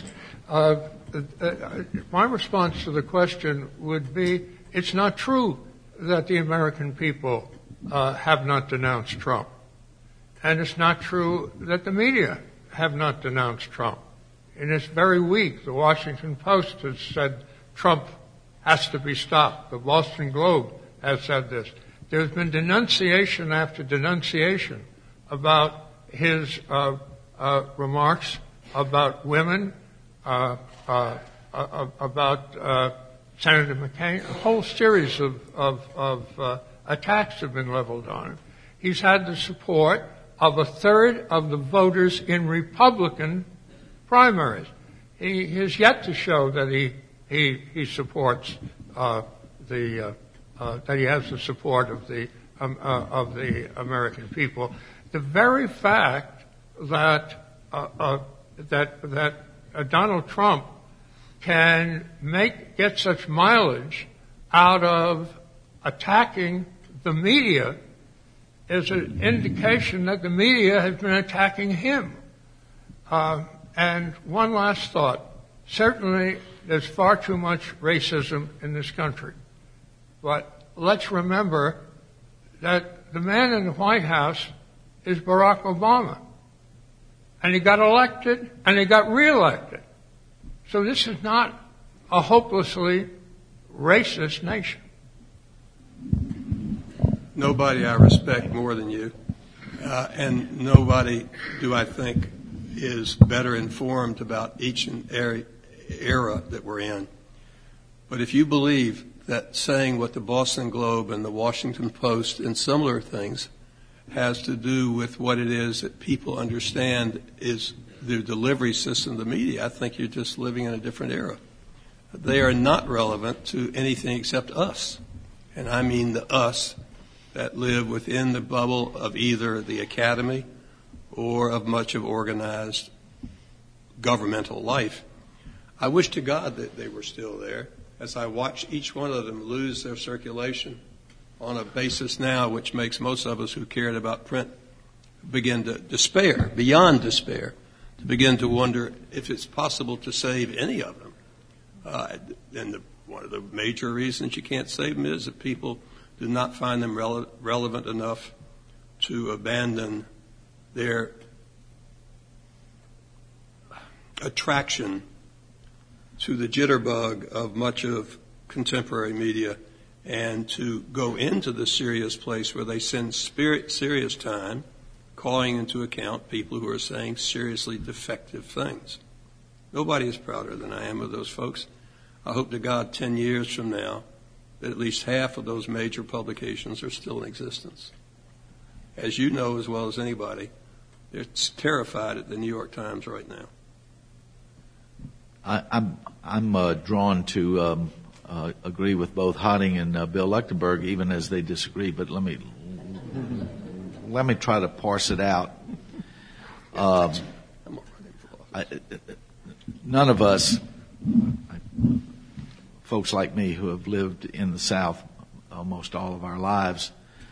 My response to the question would be, it's not true that the American people have not denounced Trump. And it's not true that the media have not denounced Trump. In this very week, the Washington Post has said Trump has to be stopped. The Boston Globe has said this. There's been denunciation after denunciation about his remarks about women, about Senator McCain. A whole series of attacks have been leveled on him. He's had the support of a third of the voters in Republican primaries. He has yet to show that he supports that he has the support of the American people. The very fact that Donald Trump can get such mileage out of attacking the media is an indication that the media has been attacking him. And one last thought. Certainly, there's far too much racism in this country. But let's remember that the man in the White House is Barack Obama. And he got elected, and he got reelected. So this is not a hopelessly racist nation. Nobody I respect more than you, and nobody do I think is better informed about each and every era that we're in. But if you believe that saying what the Boston Globe and the Washington Post and similar things has to do with what it is that people understand is the delivery system of the media, I think you're just living in a different era. They are not relevant to anything except us. And I mean the us that live within the bubble of either the academy or of much of organized governmental life. I wish to God that they were still there as I watch each one of them lose their circulation on a basis now which makes most of us who cared about print begin to despair, beyond despair, to begin to wonder if it's possible to save any of them. And one of the major reasons you can't save them is that people do not find them relevant enough to abandon their attraction to the jitterbug of much of contemporary media and to go into the serious place where they spend serious time calling into account people who are saying seriously defective things. Nobody is prouder than I am of those folks. I hope to God 10 years from now that at least half of those major publications are still in existence. As you know as well as anybody, they're terrified at the New York Times right now. I'm drawn to agree with both Hotting and Bill Leuchtenberg, even as they disagree. But let me try to parse it out. None of us, folks like me who have lived in the South almost all of our lives,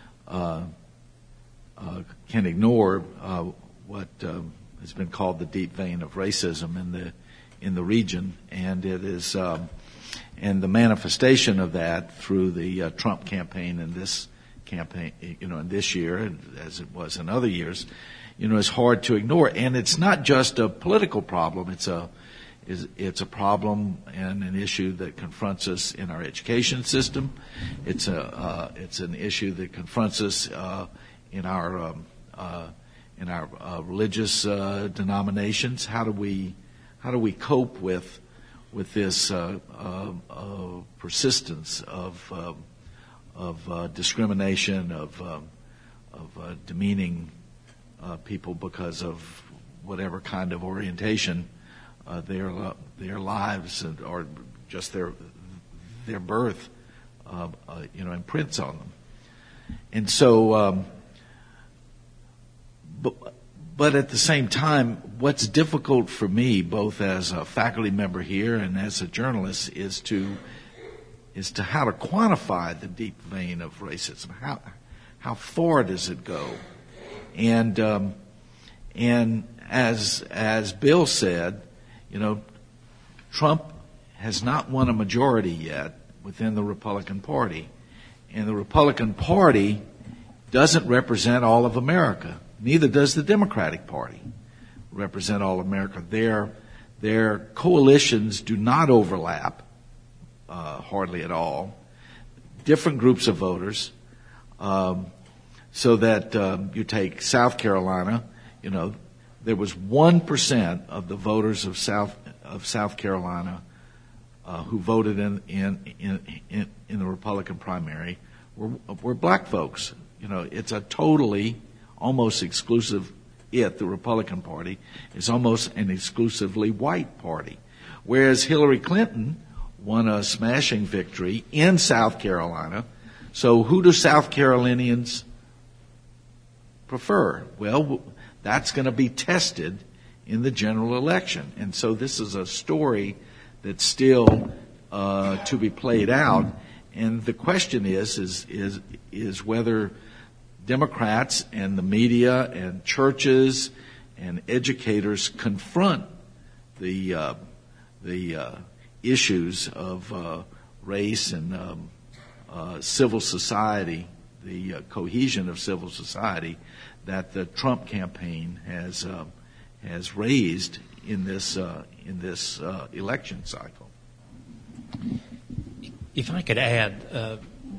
can ignore what has been called the deep vein of racism in the region, and it is and the manifestation of that through the Trump campaign and this campaign, in this year, as it was in other years, is hard to ignore. And it's not just a political problem; it's a problem and an issue that confronts us in our education system. It's an issue that confronts us in our religious denominations. How do we cope with this persistence of discrimination, of demeaning people because of whatever kind of orientation their lives or just their birth imprints on them. And so but at the same time, what's difficult for me, both as a faculty member here and as a journalist, is to how to quantify the deep vein of racism. How far does it go? And as Bill said, Trump has not won a majority yet within the Republican Party, and the Republican Party doesn't represent all of America. Neither does the Democratic Party represent all of America. Their coalitions do not overlap hardly at all. Different groups of voters, so that you take South Carolina. There was 1% of the voters of South Carolina who voted in the Republican primary were black folks. It's a totally almost exclusive, the Republican Party is almost an exclusively white party. Whereas Hillary Clinton won a smashing victory in South Carolina. So who do South Carolinians prefer? Well, that's going to be tested in the general election. And so this is a story that's still to be played out. And the question is whether Democrats and the media and churches and educators confront the issues of race and civil society, the cohesion of civil society that the Trump campaign has raised in this election cycle. If I could add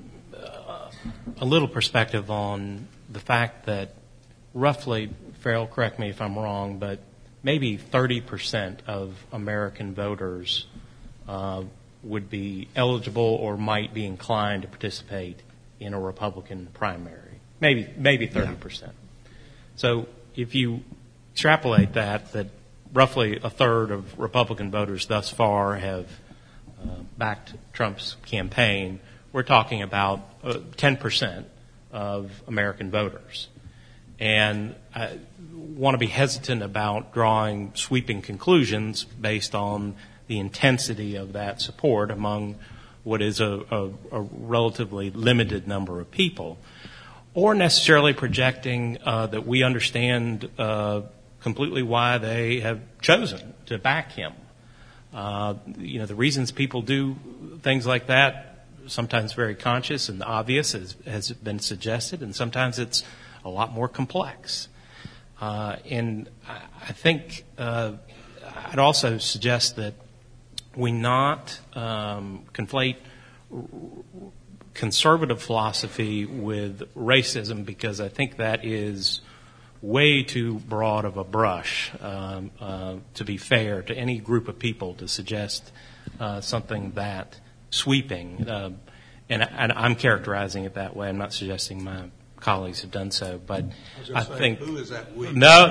a little perspective on the fact that roughly, Farrell, correct me if I'm wrong, but maybe 30% of American voters would be eligible or might be inclined to participate in a Republican primary. Maybe 30%. Yeah. So if you extrapolate that roughly a third of Republican voters thus far have backed Trump's campaign, we're talking about 10% of American voters. And I want to be hesitant about drawing sweeping conclusions based on the intensity of that support among what is a relatively limited number of people, or necessarily projecting that we understand completely why they have chosen to back him. The reasons people do things like that, sometimes very conscious and obvious, has been suggested, and sometimes it's a lot more complex. And I think I'd also suggest that we not conflate conservative philosophy with racism, because I think that is way too broad of a brush, to be fair to any group of people, to suggest something that sweeping. And I'm characterizing it that way. I'm not suggesting my colleagues have done so, but I think who is that we? No,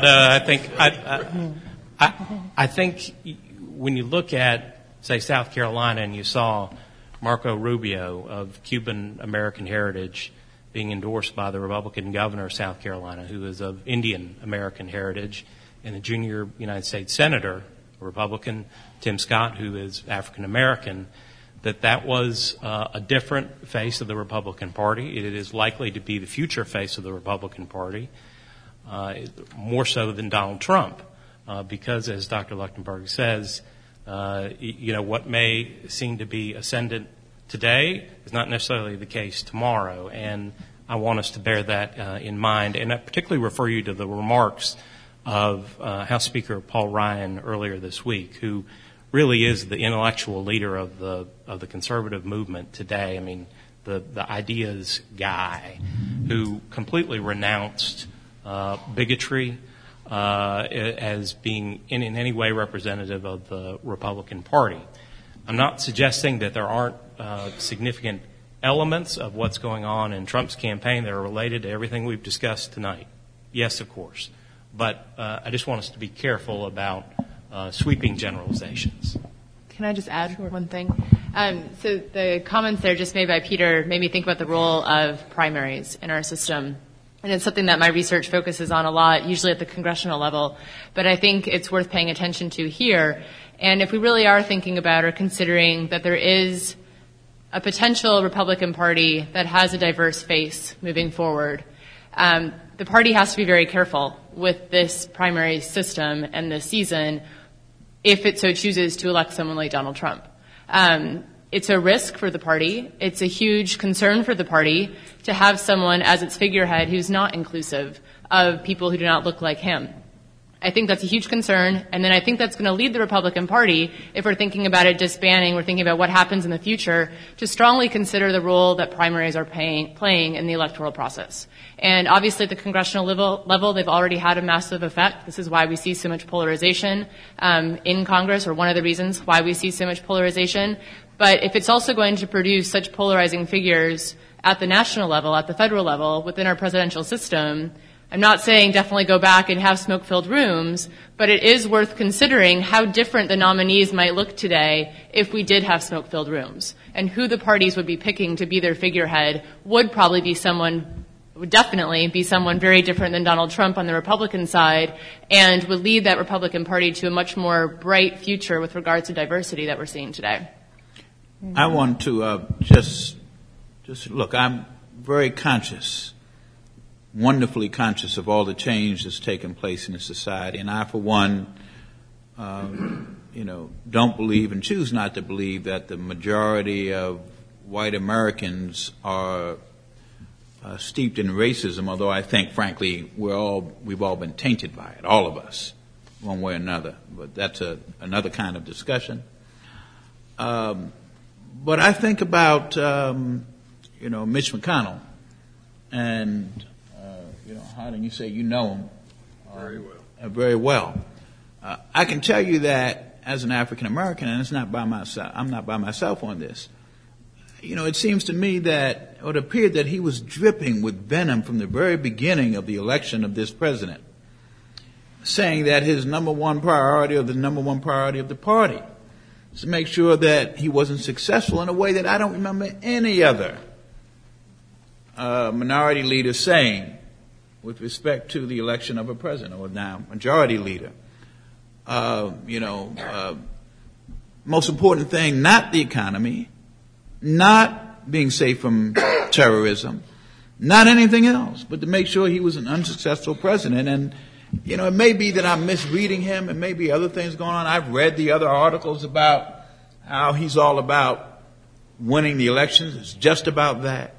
I think when you look at, say, South Carolina, and you saw Marco Rubio of Cuban American heritage being endorsed by the Republican governor of South Carolina, who is of Indian American heritage, and the junior United States Senator, a Republican, Tim Scott, who is African American, that was a different face of the Republican Party. It is likely to be the future face of the Republican Party, more so than Donald Trump, because, as Dr. Leuchtenberg says, what may seem to be ascendant today is not necessarily the case tomorrow, and I want us to bear that in mind. And I particularly refer you to the remarks of House Speaker Paul Ryan earlier this week, who really is the intellectual leader of the conservative movement today. I mean, the ideas guy who completely renounced bigotry as being in any way representative of the Republican Party. I'm not suggesting that there aren't significant elements of what's going on in Trump's campaign that are related to everything we've discussed tonight. Yes, of course. But I just want us to be careful about sweeping generalizations. Can I just add one thing? So the comments there just made by Peter made me think about the role of primaries in our system. And it's something that my research focuses on a lot, usually at the congressional level. But I think it's worth paying attention to here. And if we really are thinking about or considering that there is a potential Republican Party that has a diverse face moving forward, the party has to be very careful with this primary system and this season if it so chooses to elect someone like Donald Trump. It's a risk for the party. It's a huge concern for the party to have someone as its figurehead who's not inclusive of people who do not look like him. I think that's a huge concern, and then I think that's going to lead the Republican Party, if we're thinking about it disbanding, we're thinking about what happens in the future, to strongly consider the role that primaries are playing in the electoral process. And obviously at the congressional level, they've already had a massive effect. This is why we see so much polarization in Congress, or one of the reasons why we see so much polarization. But if it's also going to produce such polarizing figures at the national level, at the federal level, within our presidential system, I'm not saying definitely go back and have smoke-filled rooms, but it is worth considering how different the nominees might look today if we did have smoke-filled rooms. And who the parties would be picking to be their figurehead would definitely be someone very different than Donald Trump on the Republican side, and would lead that Republican Party to a much more bright future with regards to diversity that we're seeing today. I want to just look, I'm very conscious, wonderfully conscious of all the change that's taken place in the society. And I, for one, don't believe and choose not to believe that the majority of white Americans are steeped in racism, although I think, frankly, we've all been tainted by it, all of us, one way or another. But that's another kind of discussion. But I think about, Mitch McConnell, and, Harding, you say you know him very well. Very well. I can tell you that as an African American, and it's not by myself, I'm not by myself on this. It seems to me that it appeared that he was dripping with venom from the very beginning of the election of this president, saying that his number one priority, or the number one priority of the party, is to make sure that he wasn't successful in a way that I don't remember any other minority leader saying with respect to the election of a president, or now majority leader. Most important thing, not the economy, not being safe from terrorism, not anything else, but to make sure he was an unsuccessful president. it may be that I'm misreading him, and maybe other things going on. I've read the other articles about how he's all about winning the elections. It's just about that.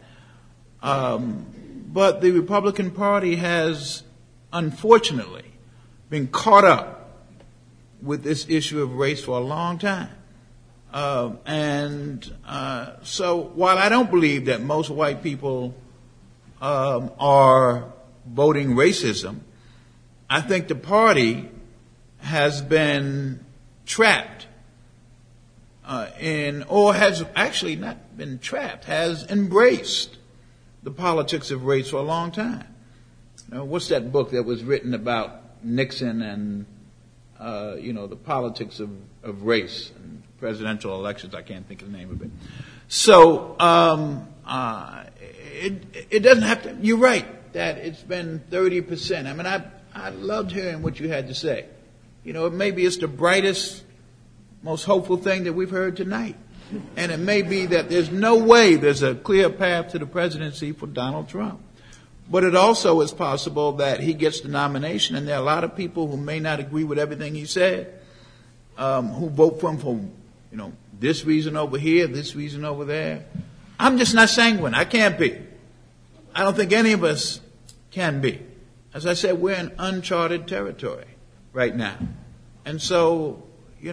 But the Republican Party has, unfortunately, been caught up with this issue of race for a long time. So while I don't believe that most white people are voting racism, I think the party has been trapped or has actually not been trapped, has embraced the politics of race for a long time. What's that book that was written about Nixon and the politics of race and presidential elections? I can't think of the name of it. So it doesn't have to. You're right that it's been 30%. I mean, I loved hearing what you had to say. Maybe it's the brightest, most hopeful thing that we've heard tonight. And it may be that there's no way there's a clear path to the presidency for Donald Trump. But it also is possible that he gets the nomination, and there are a lot of people who may not agree with everything he said, who vote for him for, this reason over here, this reason over there. I'm just not sanguine. I can't be. I don't think any of us can be. As I said, we're in uncharted territory right now. And so,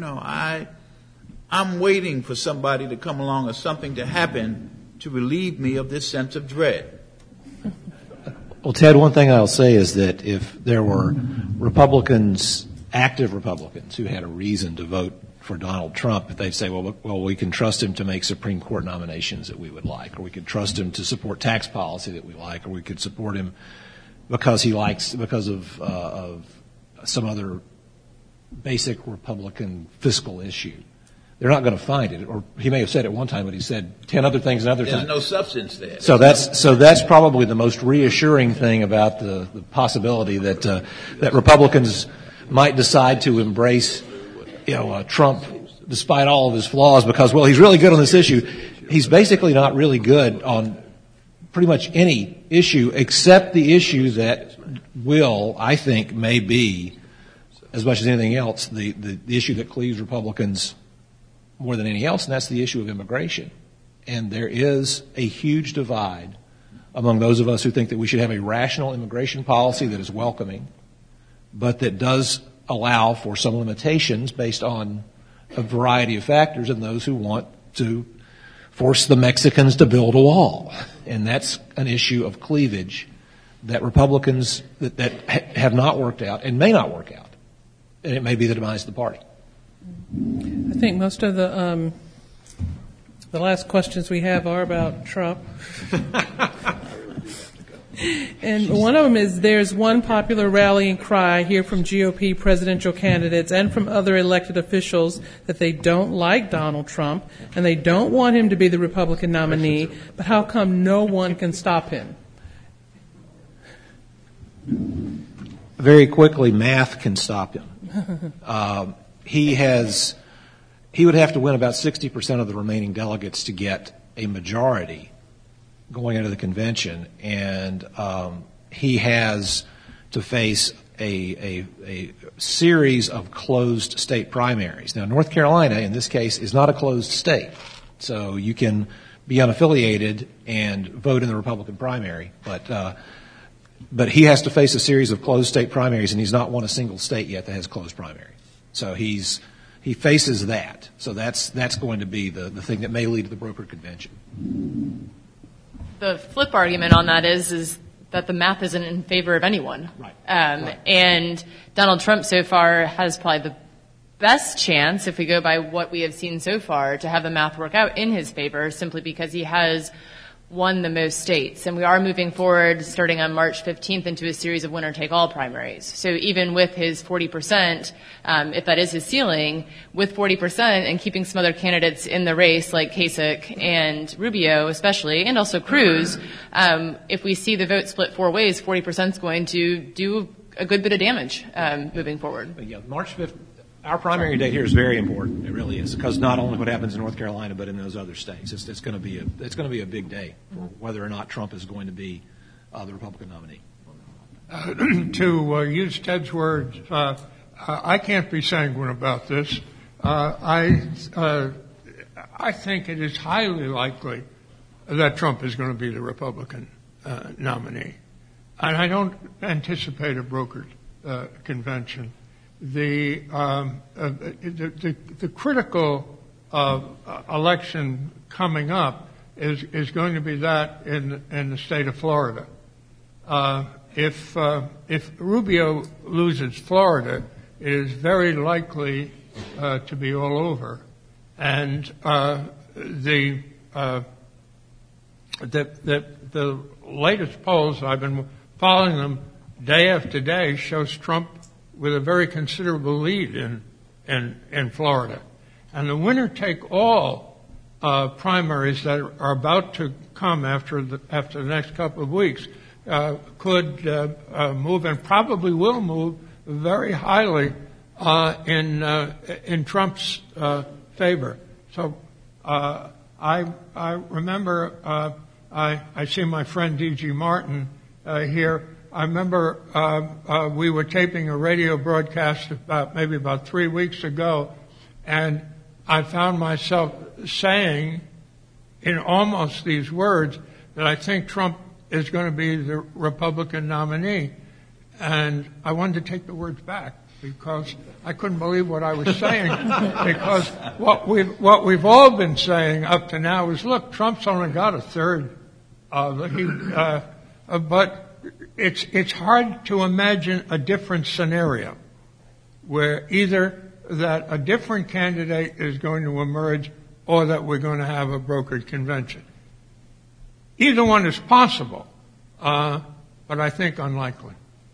I'm waiting for somebody to come along or something to happen to relieve me of this sense of dread. Well, Ted, one thing I'll say is that if there were Republicans, active Republicans, who had a reason to vote for Donald Trump, they'd say, well, we can trust him to make Supreme Court nominations that we would like, or we could trust him to support tax policy that we like, or we could support him because of some other basic Republican fiscal issue. They're not going to find it. Or he may have said it one time, but he said 10 other things another time. There's no substance there. So that's probably the most reassuring thing about the possibility that Republicans might decide to embrace, Trump despite all of his flaws because, he's really good on this issue. He's basically not really good on pretty much any issue except the issue that will, I think, may be, as much as anything else, the issue that cleaves Republicans more than any else, and that's the issue of immigration. And there is a huge divide among those of us who think that we should have a rational immigration policy that is welcoming, but that does allow for some limitations based on a variety of factors, and those who want to force the Mexicans to build a wall. And that's an issue of cleavage that Republicans that have not worked out and may not work out. And it may be the demise of the party. I think most of the last questions we have are about Trump. And one of them is there's one popular rallying cry here from GOP presidential candidates and from other elected officials that they don't like Donald Trump and they don't want him to be the Republican nominee, but how come no one can stop him? Very quickly, math can stop him. He would have to win about 60% of the remaining delegates to get a majority going into the convention, and he has to face a series of closed state primaries. Now, North Carolina, in this case, is not a closed state, so you can be unaffiliated and vote in the Republican primary, but he has to face a series of closed state primaries, and he's not won a single state yet that has closed primary. So he faces that. So that's going to be the thing that may lead to the brokered convention. The flip argument on that is that the math isn't in favor of anyone. Right. And Donald Trump so far has probably the best chance, if we go by what we have seen so far, to have the math work out in his favor simply because he has won the most states. And we are moving forward starting on March 15th into a series of winner-take-all primaries. So even with his 40%, if that is his ceiling, with 40% and keeping some other candidates in the race like Kasich and Rubio especially, and also Cruz, if we see the vote split four ways, 40% is going to do a good bit of damage moving forward. But yeah, March 5th. Our primary date here is very important. It really is, because not only what happens in North Carolina, but in those other states, it's going to be a big day for whether or not Trump is going to be the Republican nominee. To use Ted's words, I can't be sanguine about this. I think it is highly likely that Trump is going to be the Republican nominee. And I don't anticipate a brokered convention. The critical election coming up is going to be that in the state of Florida. If Rubio loses Florida, it is very likely to be all over, and the latest polls, I've been following them day after day, shows Trump with a very considerable lead in Florida, and the winner-take-all primaries that are about to come after the next couple of weeks could move and probably will move very highly in Trump's favor. So I remember I see my friend D.G. Martin here. I remember we were taping a radio broadcast maybe about 3 weeks ago, and I found myself saying in almost these words that I think Trump is going to be the Republican nominee. And I wanted to take the words back because I couldn't believe what I was saying. Because what we've all been saying up to now is, look, Trump's only got a third. But it's hard to imagine a different scenario where either that a different candidate is going to emerge or that we're going to have a brokered convention. Either one is possible, but I think unlikely.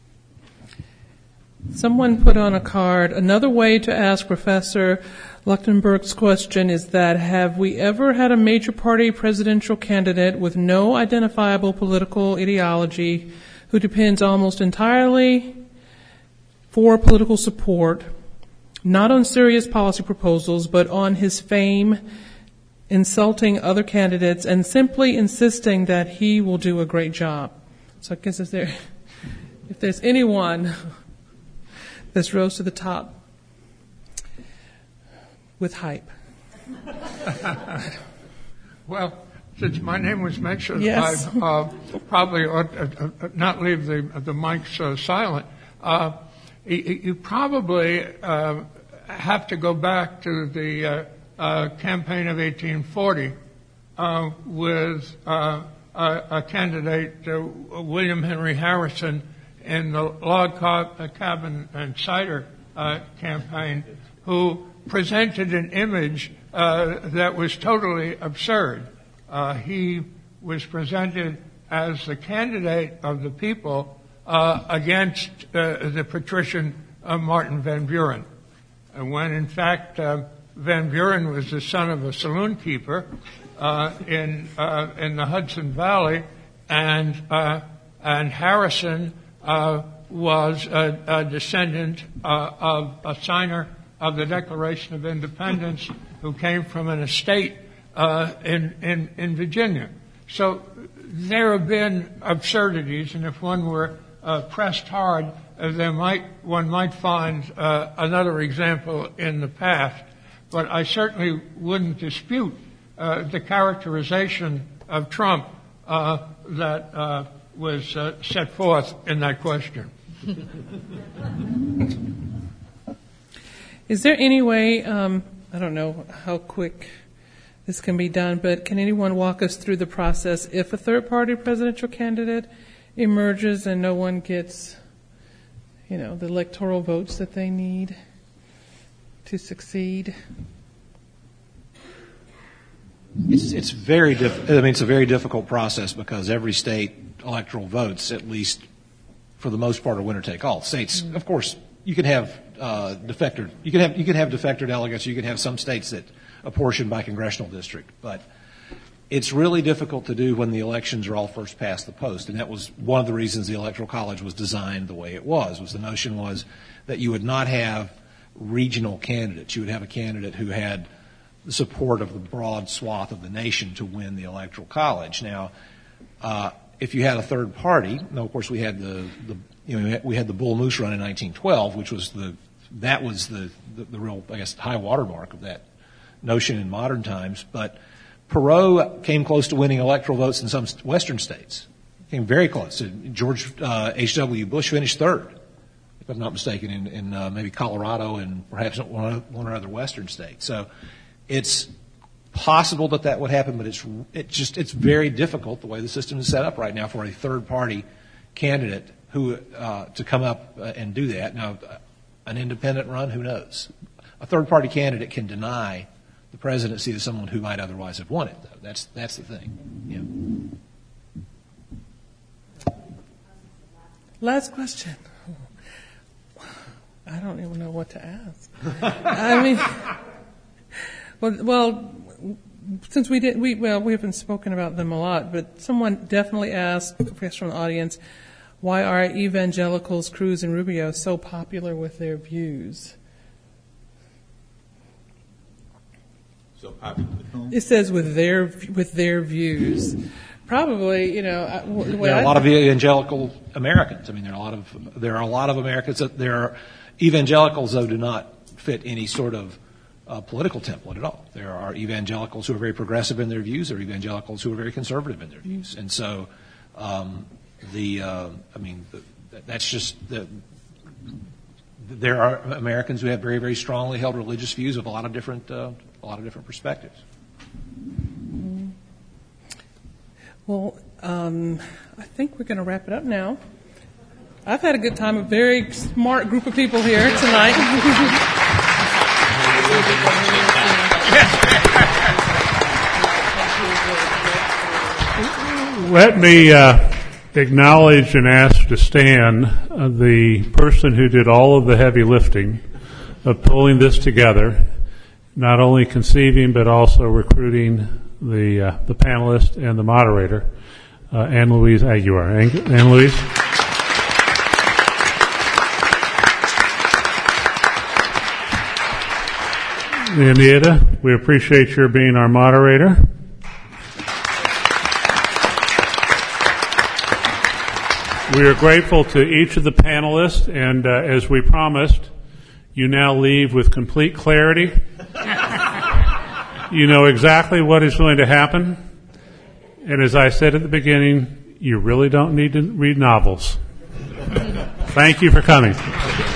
Someone put on a card, another way to ask Professor Leuchtenberg's question is that, have we ever had a major party presidential candidate with no identifiable political ideology who depends almost entirely for political support, not on serious policy proposals, but on his fame, insulting other candidates, and simply insisting that he will do a great job? So I guess if there's anyone that's rose to the top with hype. Well, since my name was mentioned, yes. I probably ought not leave the mics silent. You probably have to go back to the campaign of 1840 with a candidate, William Henry Harrison, in the Log Cabin and Cider campaign, who presented an image that was totally absurd. He was presented as the candidate of the people against the patrician Martin Van Buren, when in fact Van Buren was the son of a saloon keeper in the Hudson Valley, and Harrison was a descendant of a signer of the Declaration of Independence who came from an estate in Virginia. So there have been absurdities, and if one were pressed hard, one might find another example in the past. But I certainly wouldn't dispute the characterization of Trump that was set forth in that question. Is there any way, I don't know how quick this can be done, but can anyone walk us through the process if a third-party presidential candidate emerges and no one gets, the electoral votes that they need to succeed? It's very it's a very difficult process because every state electoral votes, at least for the most part, are winner take all. States, of course, you can have defector. You can have defector delegates. You can have some states that apportion by congressional district, but it's really difficult to do when the elections are all first past the post, and that was one of the reasons the Electoral College was designed the way it was. The notion was that you would not have regional candidates. You would have a candidate who had the support of the broad swath of the nation to win the Electoral College. Now, if you had a third party, now of course we had we had the Bull Moose run in 1912, which was the real, I guess, high watermark of that notion in modern times. But Perot came close to winning electoral votes in some western states. Came very close. George H.W. Bush finished third, if I'm not mistaken, in maybe Colorado and perhaps one or other western state. So it's possible that would happen, but it's very difficult the way the system is set up right now for a third party candidate who to come up and do that. Now, an independent run, who knows? A third party candidate can deny the presidency to someone who might otherwise have won it, though. That's the thing. Yeah. Last question. I don't even know what to ask. I mean, well, since we haven't spoken about them a lot, but someone definitely asked, I guess from the audience, why are evangelicals, Cruz and Rubio, so popular with their views? So popular with whom? It says with their views. Probably, there are a lot of evangelical Americans. I mean, there are a lot of Americans that evangelicals, though, do not fit any sort of political template at all. There are evangelicals who are very progressive in their views. There are evangelicals who are very conservative in their views. And so, that's just there are Americans who have very, very strongly held religious views of a lot of different perspectives. Well, I think we're going to wrap it up now. I've had a good time. A very smart group of people here tonight. Let me acknowledge and ask to stand the person who did all of the heavy lifting of pulling this together, not only conceiving but also recruiting the panelist and the moderator, Anne Louise Aguiar. Anne Louise. Leonida, we appreciate your being our moderator. We are grateful to each of the panelists, and as we promised, you now leave with complete clarity. You know exactly what is going to happen. And as I said at the beginning, you really don't need to read novels. Thank you for coming.